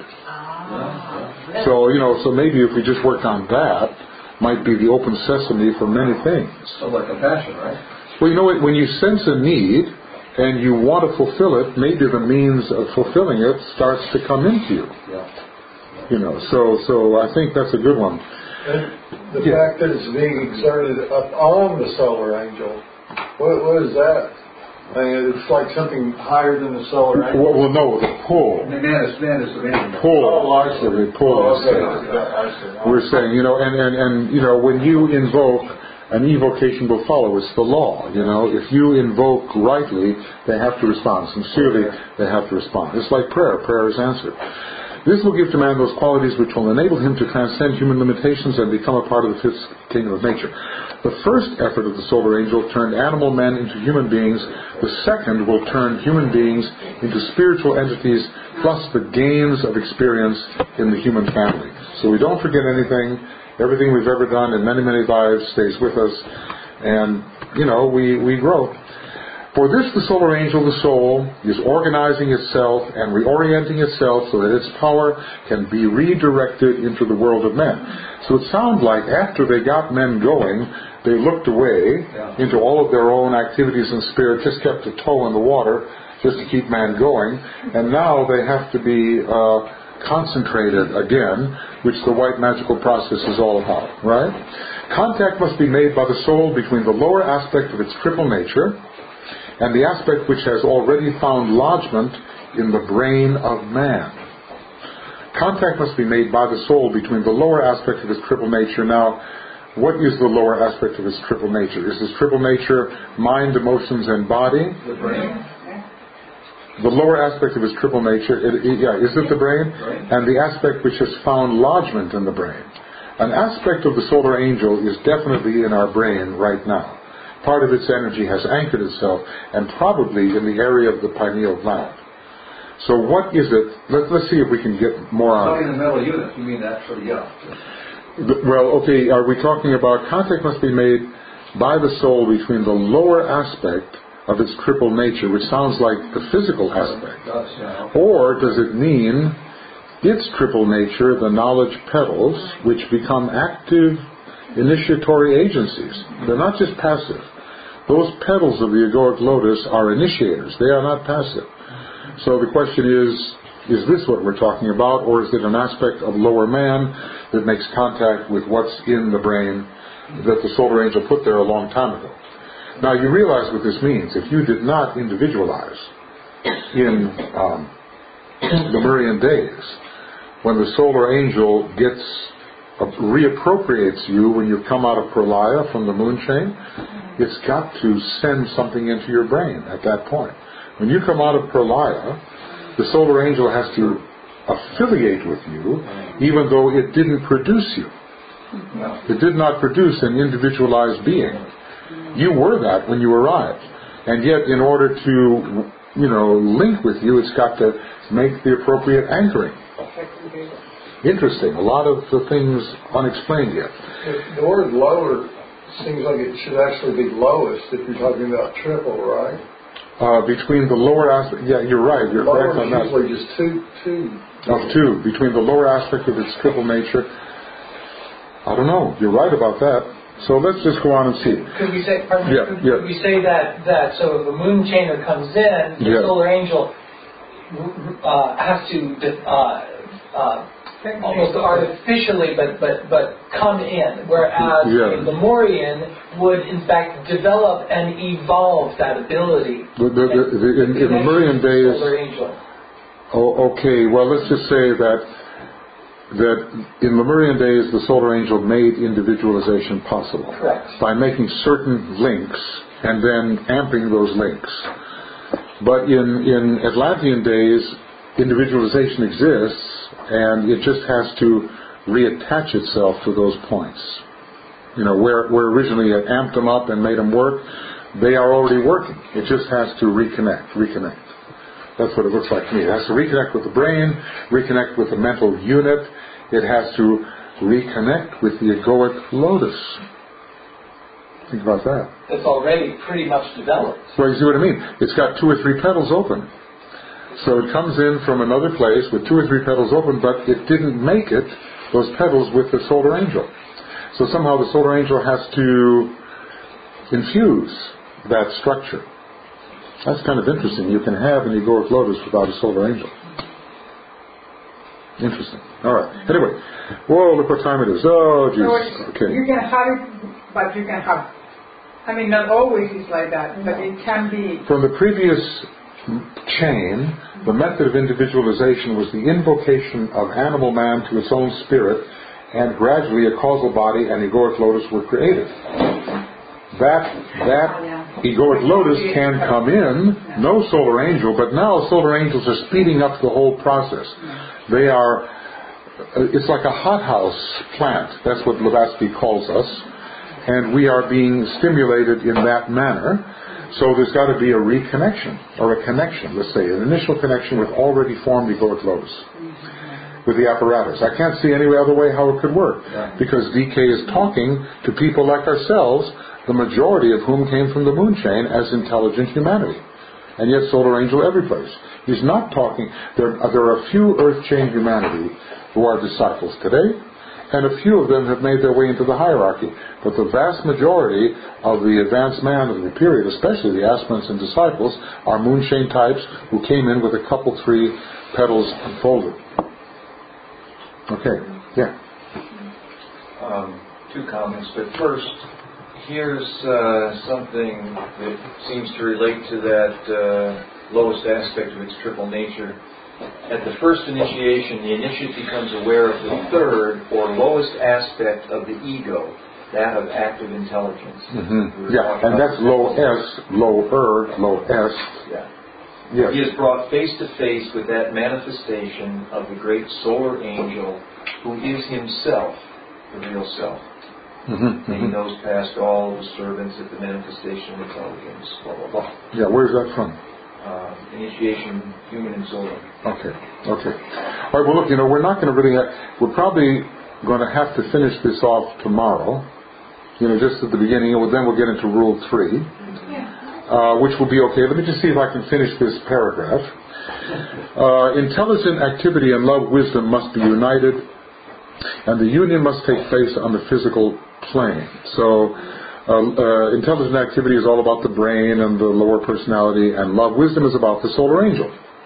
Ah. So, you know, so maybe if we just worked on that, might be the open sesame for many things. So like compassion, right? Well, you know, when you sense a need and you want to fulfill it, maybe the means of fulfilling it starts to come into you. Yeah. You know, so so I think that's a good one. And the Yeah. fact that it's being exerted up on the solar angel, what, what is that? I mean, it's like something higher than the solar angel. Well, well no, the pull. The man is, man is the man. Pull. Oh, I see. The pull. Oh, is okay. saying. I see. We're saying, you know, and, and, and, you know, when you invoke, an evocation will follow. It's the law, you know. If you invoke rightly, they have to respond. Sincerely, they have to respond. It's like prayer. Prayer is answered. This will give to man those qualities which will enable him to transcend human limitations and become a part of the fifth kingdom of nature. The first effort of the solar angel turned animal men into human beings. The second will turn human beings into spiritual entities, plus the gains of experience in the human family. So we don't forget anything. Everything we've ever done in many, many lives stays with us. And, you know, we, we grow. For this, the solar angel, the soul, is organizing itself and reorienting itself so that its power can be redirected into the world of men. So it sounds like after they got men going, they looked away into all of their own activities and spirit, just kept a toe in the water just to keep man going, and now they have to be uh, concentrated again, which the white magical process is all about, right? Contact must be made by the soul between the lower aspect of its triple nature and the aspect which has already found lodgment in the brain of man. Contact must be made by the soul between the lower aspect of its triple nature. Now, what is the lower aspect of its triple nature? Is this triple nature mind, emotions, and body? The brain. The lower aspect of its triple nature, it, it, yeah, is it the brain? And the aspect which has found lodgment in the brain. An aspect of the solar angel is definitely in our brain right now. Part of its energy has anchored itself, and probably in the area of the pineal gland. So what is it? Let, let's see if we can get more on Talking in the metal unit, you mean actually, yeah. it. Well, okay, are we talking about contact must be made by the soul between the lower aspect of its triple nature, which sounds like the physical aspect? It does, yeah. Or does it mean its triple nature, the knowledge petals, which become active initiatory agencies? They're not just passive. Those petals of the egoic lotus are initiators. They are not passive. So the question is, is this what we're talking about, or is it an aspect of lower man that makes contact with what's in the brain that the solar angel put there a long time ago? Now you realize what this means. If you did not individualize in um, the Lemurian days, when the solar angel gets reappropriates you when you come out of Pralaya from the moon chain, it's got to send something into your brain at that point. When you come out of Pralaya, the solar angel has to affiliate with you, even though it didn't produce you. It did not produce an individualized being. You were that when you arrived. And yet, in order to, you know, link with you, it's got to make the appropriate anchoring. Interesting. A lot of the things unexplained yet. The word lower seems like it should actually be lowest if you're talking about triple, right? Uh, between the lower aspect, yeah, you're right. You're lower correct on is that. usually just two, two. Of two, between the lower aspect of its triple nature. I don't know. You're right about that. So let's just go on and see. Could we say? Pardon me, Yeah, could, yeah. could we say that that so if the moon chainer comes in, the Yeah. solar angel uh, has to uh, uh, almost artificially, but but but come in. Whereas Yeah. the Lemurian would in fact develop and evolve that ability. The, the, the, the, in, in Lemurian days, Solar angel. oh, okay, well, let's just say that that in Lemurian days, the solar angel made individualization possible. Correct. By making certain links and then amping those links. But in, in Atlantean days, individualization exists, and it just has to reattach itself to those points. You know, where, where originally it amped them up and made them work, they are already working. It just has to reconnect, reconnect. That's what it looks like to me. It has to reconnect with the brain, reconnect with the mental unit. It has to reconnect with the egoic lotus. Think about that. It's already pretty much developed. Well, you see what I mean? It's got two or three petals open. So it comes in from another place with two or three petals open, but it didn't make it, those petals, with the solar angel. So somehow the solar angel has to infuse that structure. That's kind of interesting. You can have an egoic lotus without a solar angel. Interesting. All right. Anyway, whoa, look what time it is. Oh, So Jesus. Okay. you can have it, but you can have. I mean, not always it's like that, but it can be. From the previous chain, the method of individualization was the invocation of animal man to its own spirit, and gradually a causal body and egoic lotus were created. That that egoic lotus can come in, no solar angel, but now solar angels are speeding up the whole process. They are, it's like a hothouse plant. That's what Blavatsky calls us. And we are being stimulated in that manner. So there's got to be a reconnection, or a connection, let's say, an initial connection with already formed egoic lotus, with the apparatus. I can't see any other way how it could work, because D K is talking to people like ourselves, the majority of whom came from the moon chain as intelligent humanity. And yet solar angel every place. He's not talking, there, there are a few earth chain humanity who are disciples today, and a few of them have made their way into the hierarchy. But the vast majority of the advanced man of the period, especially the aspirants and disciples, are moon chain types who came in with a couple, three petals unfolded. Okay, yeah. Um, two comments, but first, here's uh, something that seems to relate to that uh, lowest aspect of its triple nature. At the first initiation, the initiate becomes aware of the third or lowest aspect of the ego, that of active intelligence. Mm-hmm. Yeah, and that's low S, lower, low S. Yeah. Yes. He is brought face to face with that manifestation of the great solar angel who is himself the real self. Mm-hmm. And he knows past all disturbance at the manifestation of intelligence, blah, blah, blah. Yeah, where's that from? Uh, initiation, human and solar. Okay, okay. All right, well, look, you know, we're not going to really have, we're probably going to have to finish this off tomorrow, you know, just at the beginning, and then we'll get into Rule three, uh, which will be okay. Let me just see if I can finish this paragraph. Uh, intelligent activity and love wisdom must be united, and the union must take place on the physical plane. So, Uh, uh, intelligent activity is all about the brain and the lower personality, and love wisdom is about the solar angel.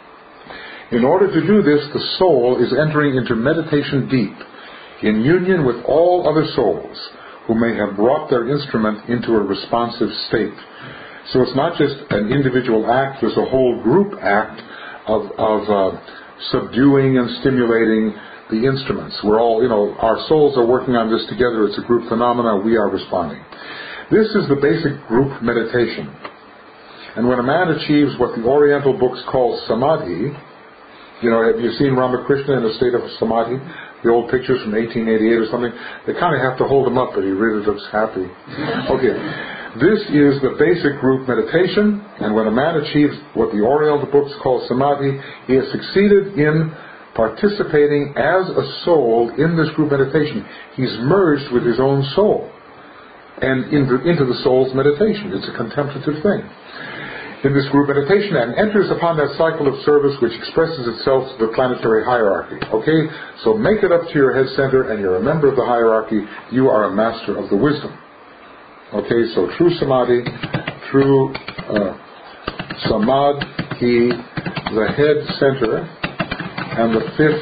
In order to do this, the soul is entering into meditation deep, in union with all other souls who may have brought their instrument into a responsive state. So it's not just an individual act, there's a whole group act of, of uh, subduing and stimulating the instruments. We're all, you know, our souls are working on this together. It's a group phenomena. We are responding. This is the basic group meditation. And when a man achieves what the Oriental books call samadhi, you know, have you seen Ramakrishna in a state of samadhi? The old pictures from eighteen eighty-eight or something? They kind of have to hold him up, but he really looks happy. Okay. This is the basic group meditation, and when a man achieves what the Oriental books call samadhi, he has succeeded in participating as a soul in this group meditation. He's merged with his own soul and into, into the soul's meditation. It's a contemplative thing in this group meditation, and enters upon that cycle of service which expresses itself to the planetary hierarchy. Okay? So make it up to your head center, and you're a member of the hierarchy. You are a master of the wisdom. Okay? So true samadhi, true uh, samadhi, the head center, and the fifth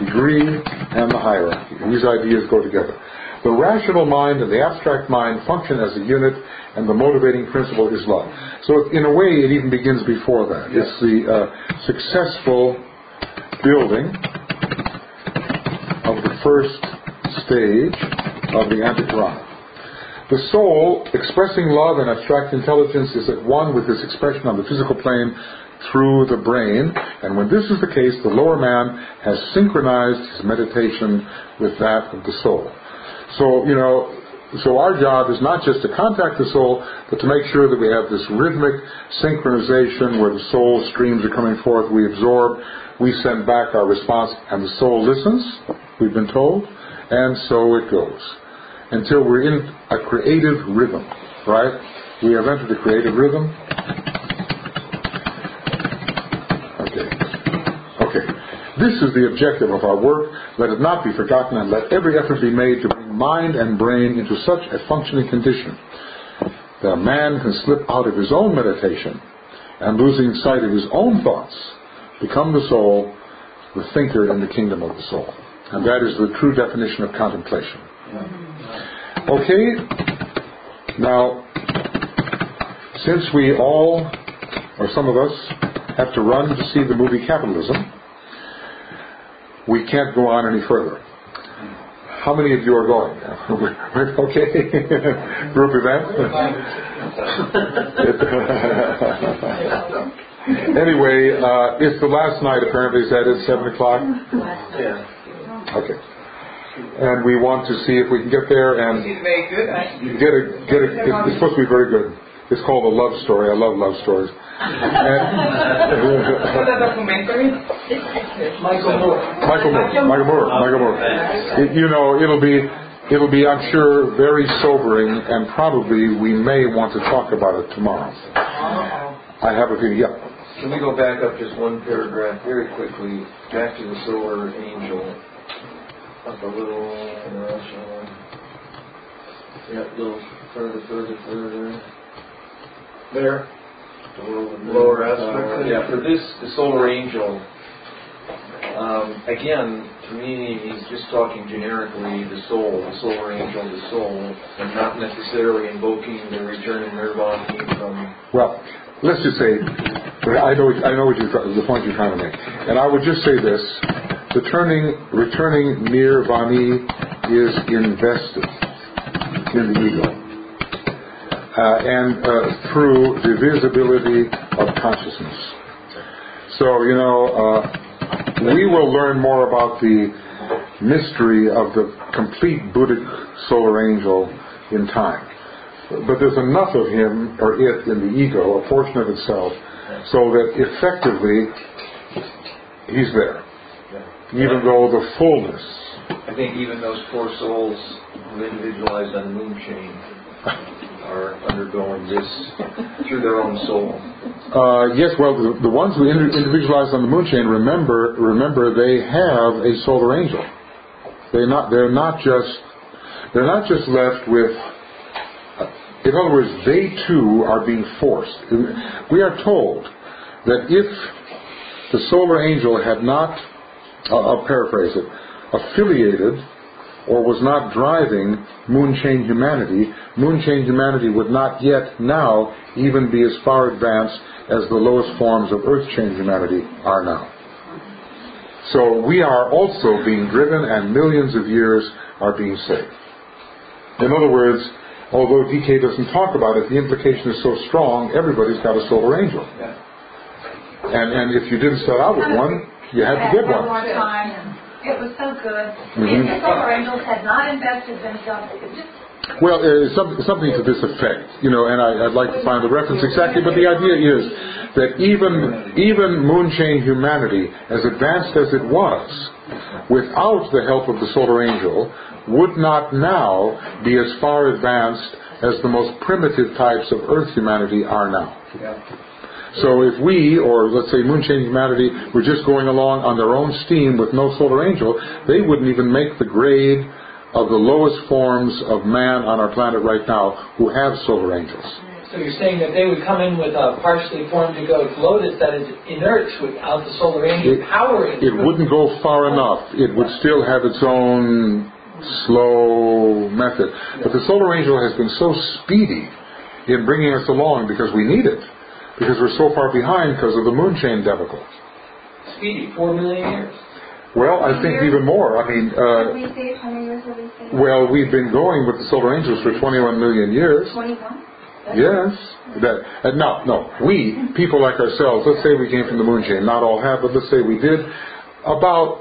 degree, and the hierarchy. These ideas go together. The rational mind and the abstract mind function as a unit, and the motivating principle is love. So in a way, it even begins before that. Yes. It's the uh, successful building of the first stage of the antiprana. The soul, expressing love and abstract intelligence, is at one with this expression on the physical plane through the brain, and when this is the case, the lower man has synchronized his meditation with that of the soul. So, you know, so our job is not just to contact the soul, but to make sure that we have this rhythmic synchronization where the soul streams are coming forth, we absorb, we send back our response, and the soul listens, we've been told, and so it goes. Until we're in a creative rhythm, right? We have entered a creative rhythm. Okay. Okay. This is the objective of our work. Let it not be forgotten, and let every effort be made to bring mind and brain into such a functioning condition that a man can slip out of his own meditation and, losing sight of his own thoughts, become the soul, the thinker in the kingdom of the soul. And that is the true definition of contemplation. Okay, now, since we all, or some of us, have to run to see the movie Capitalism, we can't go on any further. How many of you are going? Okay, group event? Anyway, uh, it's the last night, apparently. Is that at seven o'clock? Yeah. Okay. And we want to see if we can get there and It's very good. get a get a. It's supposed to be very good. It's called A Love Story. I love love stories. And, The documentary. Michael Moore. Michael Moore. Michael Moore. Michael Moore. It, you know, it'll be it'll be, I'm sure, very sobering, and probably we may want to talk about it tomorrow. I have a feeling. Yeah. Can we go back up just one paragraph very quickly, back to the solar angel? Up a little, uh, yeah, a little further, further, further. There. The little lower aspect. Uh, yeah, for this, the solar angel, um, again, to me, he's just talking generically the soul, the solar angel, the soul, and not necessarily invoking the return of nirvana from... Well, let's just say, I know, I know what you're, the point you're trying to make. And I would just say this. The turning, returning nirvani is invested in the ego. Uh, and uh, through the visibility of consciousness. So, you know, uh, we will learn more about the mystery of the complete Buddhic solar angel in time. But there's enough of him, or it, in the ego, a portion of itself, so that effectively he's there. Even though the fullness. I think even those four souls who individualized on the moon chain are undergoing this through their own soul. Uh, yes, well, the, the ones who individualized on the moon chain, remember, remember, they have a solar angel. They not, they're not just, they're not just left with. Uh, in other words, they too are being forced. We are told that if the solar angel had not, uh, I'll paraphrase it, affiliated or was not driving moon chain humanity, moon chain humanity would not yet now even be as far advanced as the lowest forms of earth chain humanity are now. So we are also being driven, and millions of years are being saved. In other words, although D K doesn't talk about it, the implication is so strong, everybody's got a solar angel. And, and if you didn't start out with one, you had to get one. It was so good. Mm-hmm. If the solar angels had not invested themselves, it just... Well, uh, some, something to this effect, you know, and I, I'd like to find the reference exactly, but the idea is that even even moon chain humanity, as advanced as it was, without the help of the solar angel, would not now be as far advanced as the most primitive types of earth humanity are now. Yeah. So if we, or let's say moon chain humanity, were just going along on their own steam with no solar angel, they wouldn't even make the grade of the lowest forms of man on our planet right now who have solar angels. So you're saying that they would come in with a partially formed egoic lotus that is inert without the solar angel It- power in it. It wouldn't go far enough. It would still have its own slow method. But the solar angel has been so speedy in bringing us along because we need it. Because we're so far behind because of the moon chain debacle. Speedy, four million years. Well, I think even more. I mean, uh, we say, how many years have we said? well, we've been going with the solar angels for twenty-one million years. twenty-one? Yes. That, uh, no, no. We, people like ourselves, let's say we came from the moon chain. Not all have, but let's say we did. About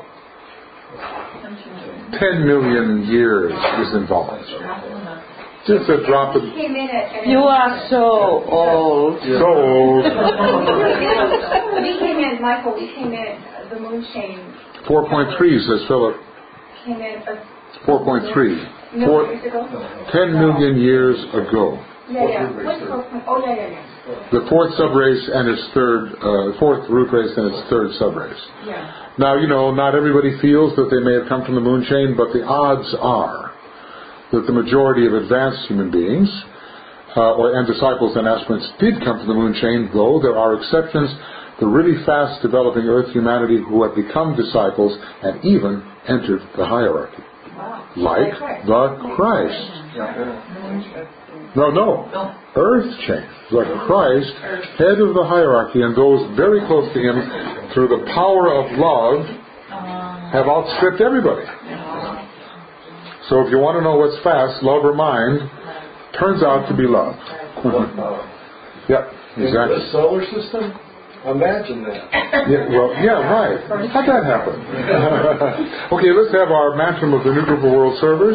ten million years is involved. Just a drop of... We came in at... You are so old. So old. we came in, Michael, we came in, uh, the moon chain four point three, says Philip. came in... Uh, four point three. no, Four, years ago? ten million years ago. Yeah, yeah. What's four point... Oh, yeah, yeah, yeah. The fourth subrace and its third, uh, fourth root race and its third subrace. Yeah. Now, you know, not everybody feels that they may have come from the moon chain, but the odds are that the majority of advanced human beings uh, or and disciples and aspirants did come from the moon chain, though there are exceptions, the really fast developing earth humanity who have become disciples and even entered the hierarchy. Wow. Like the Christ. No, no. Earth chain. The Christ, head of the hierarchy, and those very close to him, through the power of love, have outstripped everybody. So if you want to know what's fast, love or mind, turns out to be love. Yeah, exactly. In the solar system? Imagine that. Yeah, well, yeah, right. How'd that happen? Okay, let's have our mantra of the new group of world servers.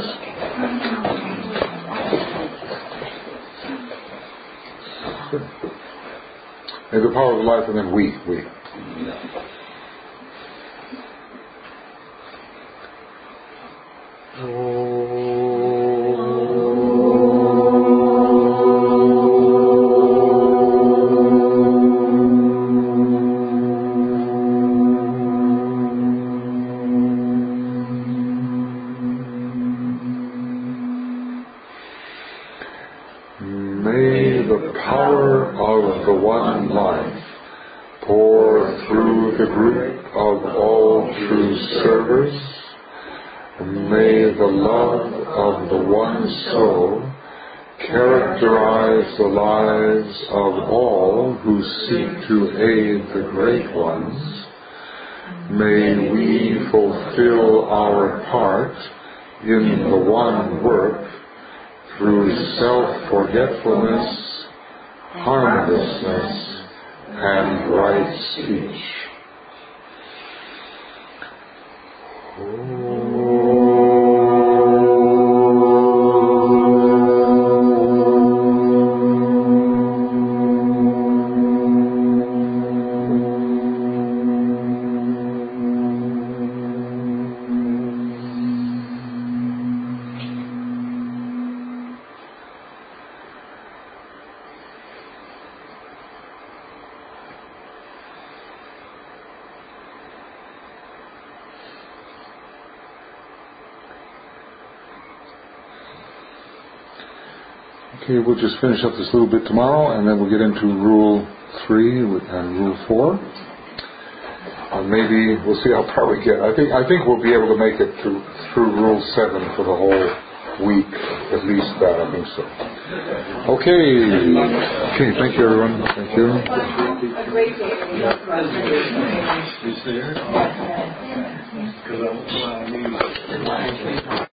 May the power of the life, and then we, we. May the power of the one life pour through the group of all true servers. May the love of the one soul characterize the lives of all who seek to aid the great ones. May we fulfill our part in the one work through self-forgetfulness, harmlessness, and right speech. Okay, we'll just finish up this little bit tomorrow, and then we'll get into Rule three and Rule four. Uh, maybe we'll see how far we get. I think I think we'll be able to make it to, through Rule seven for the whole week, at least that. I think so. Okay. Okay. Thank you, everyone. Thank you. A great day. Is there? Because I, well, I mean,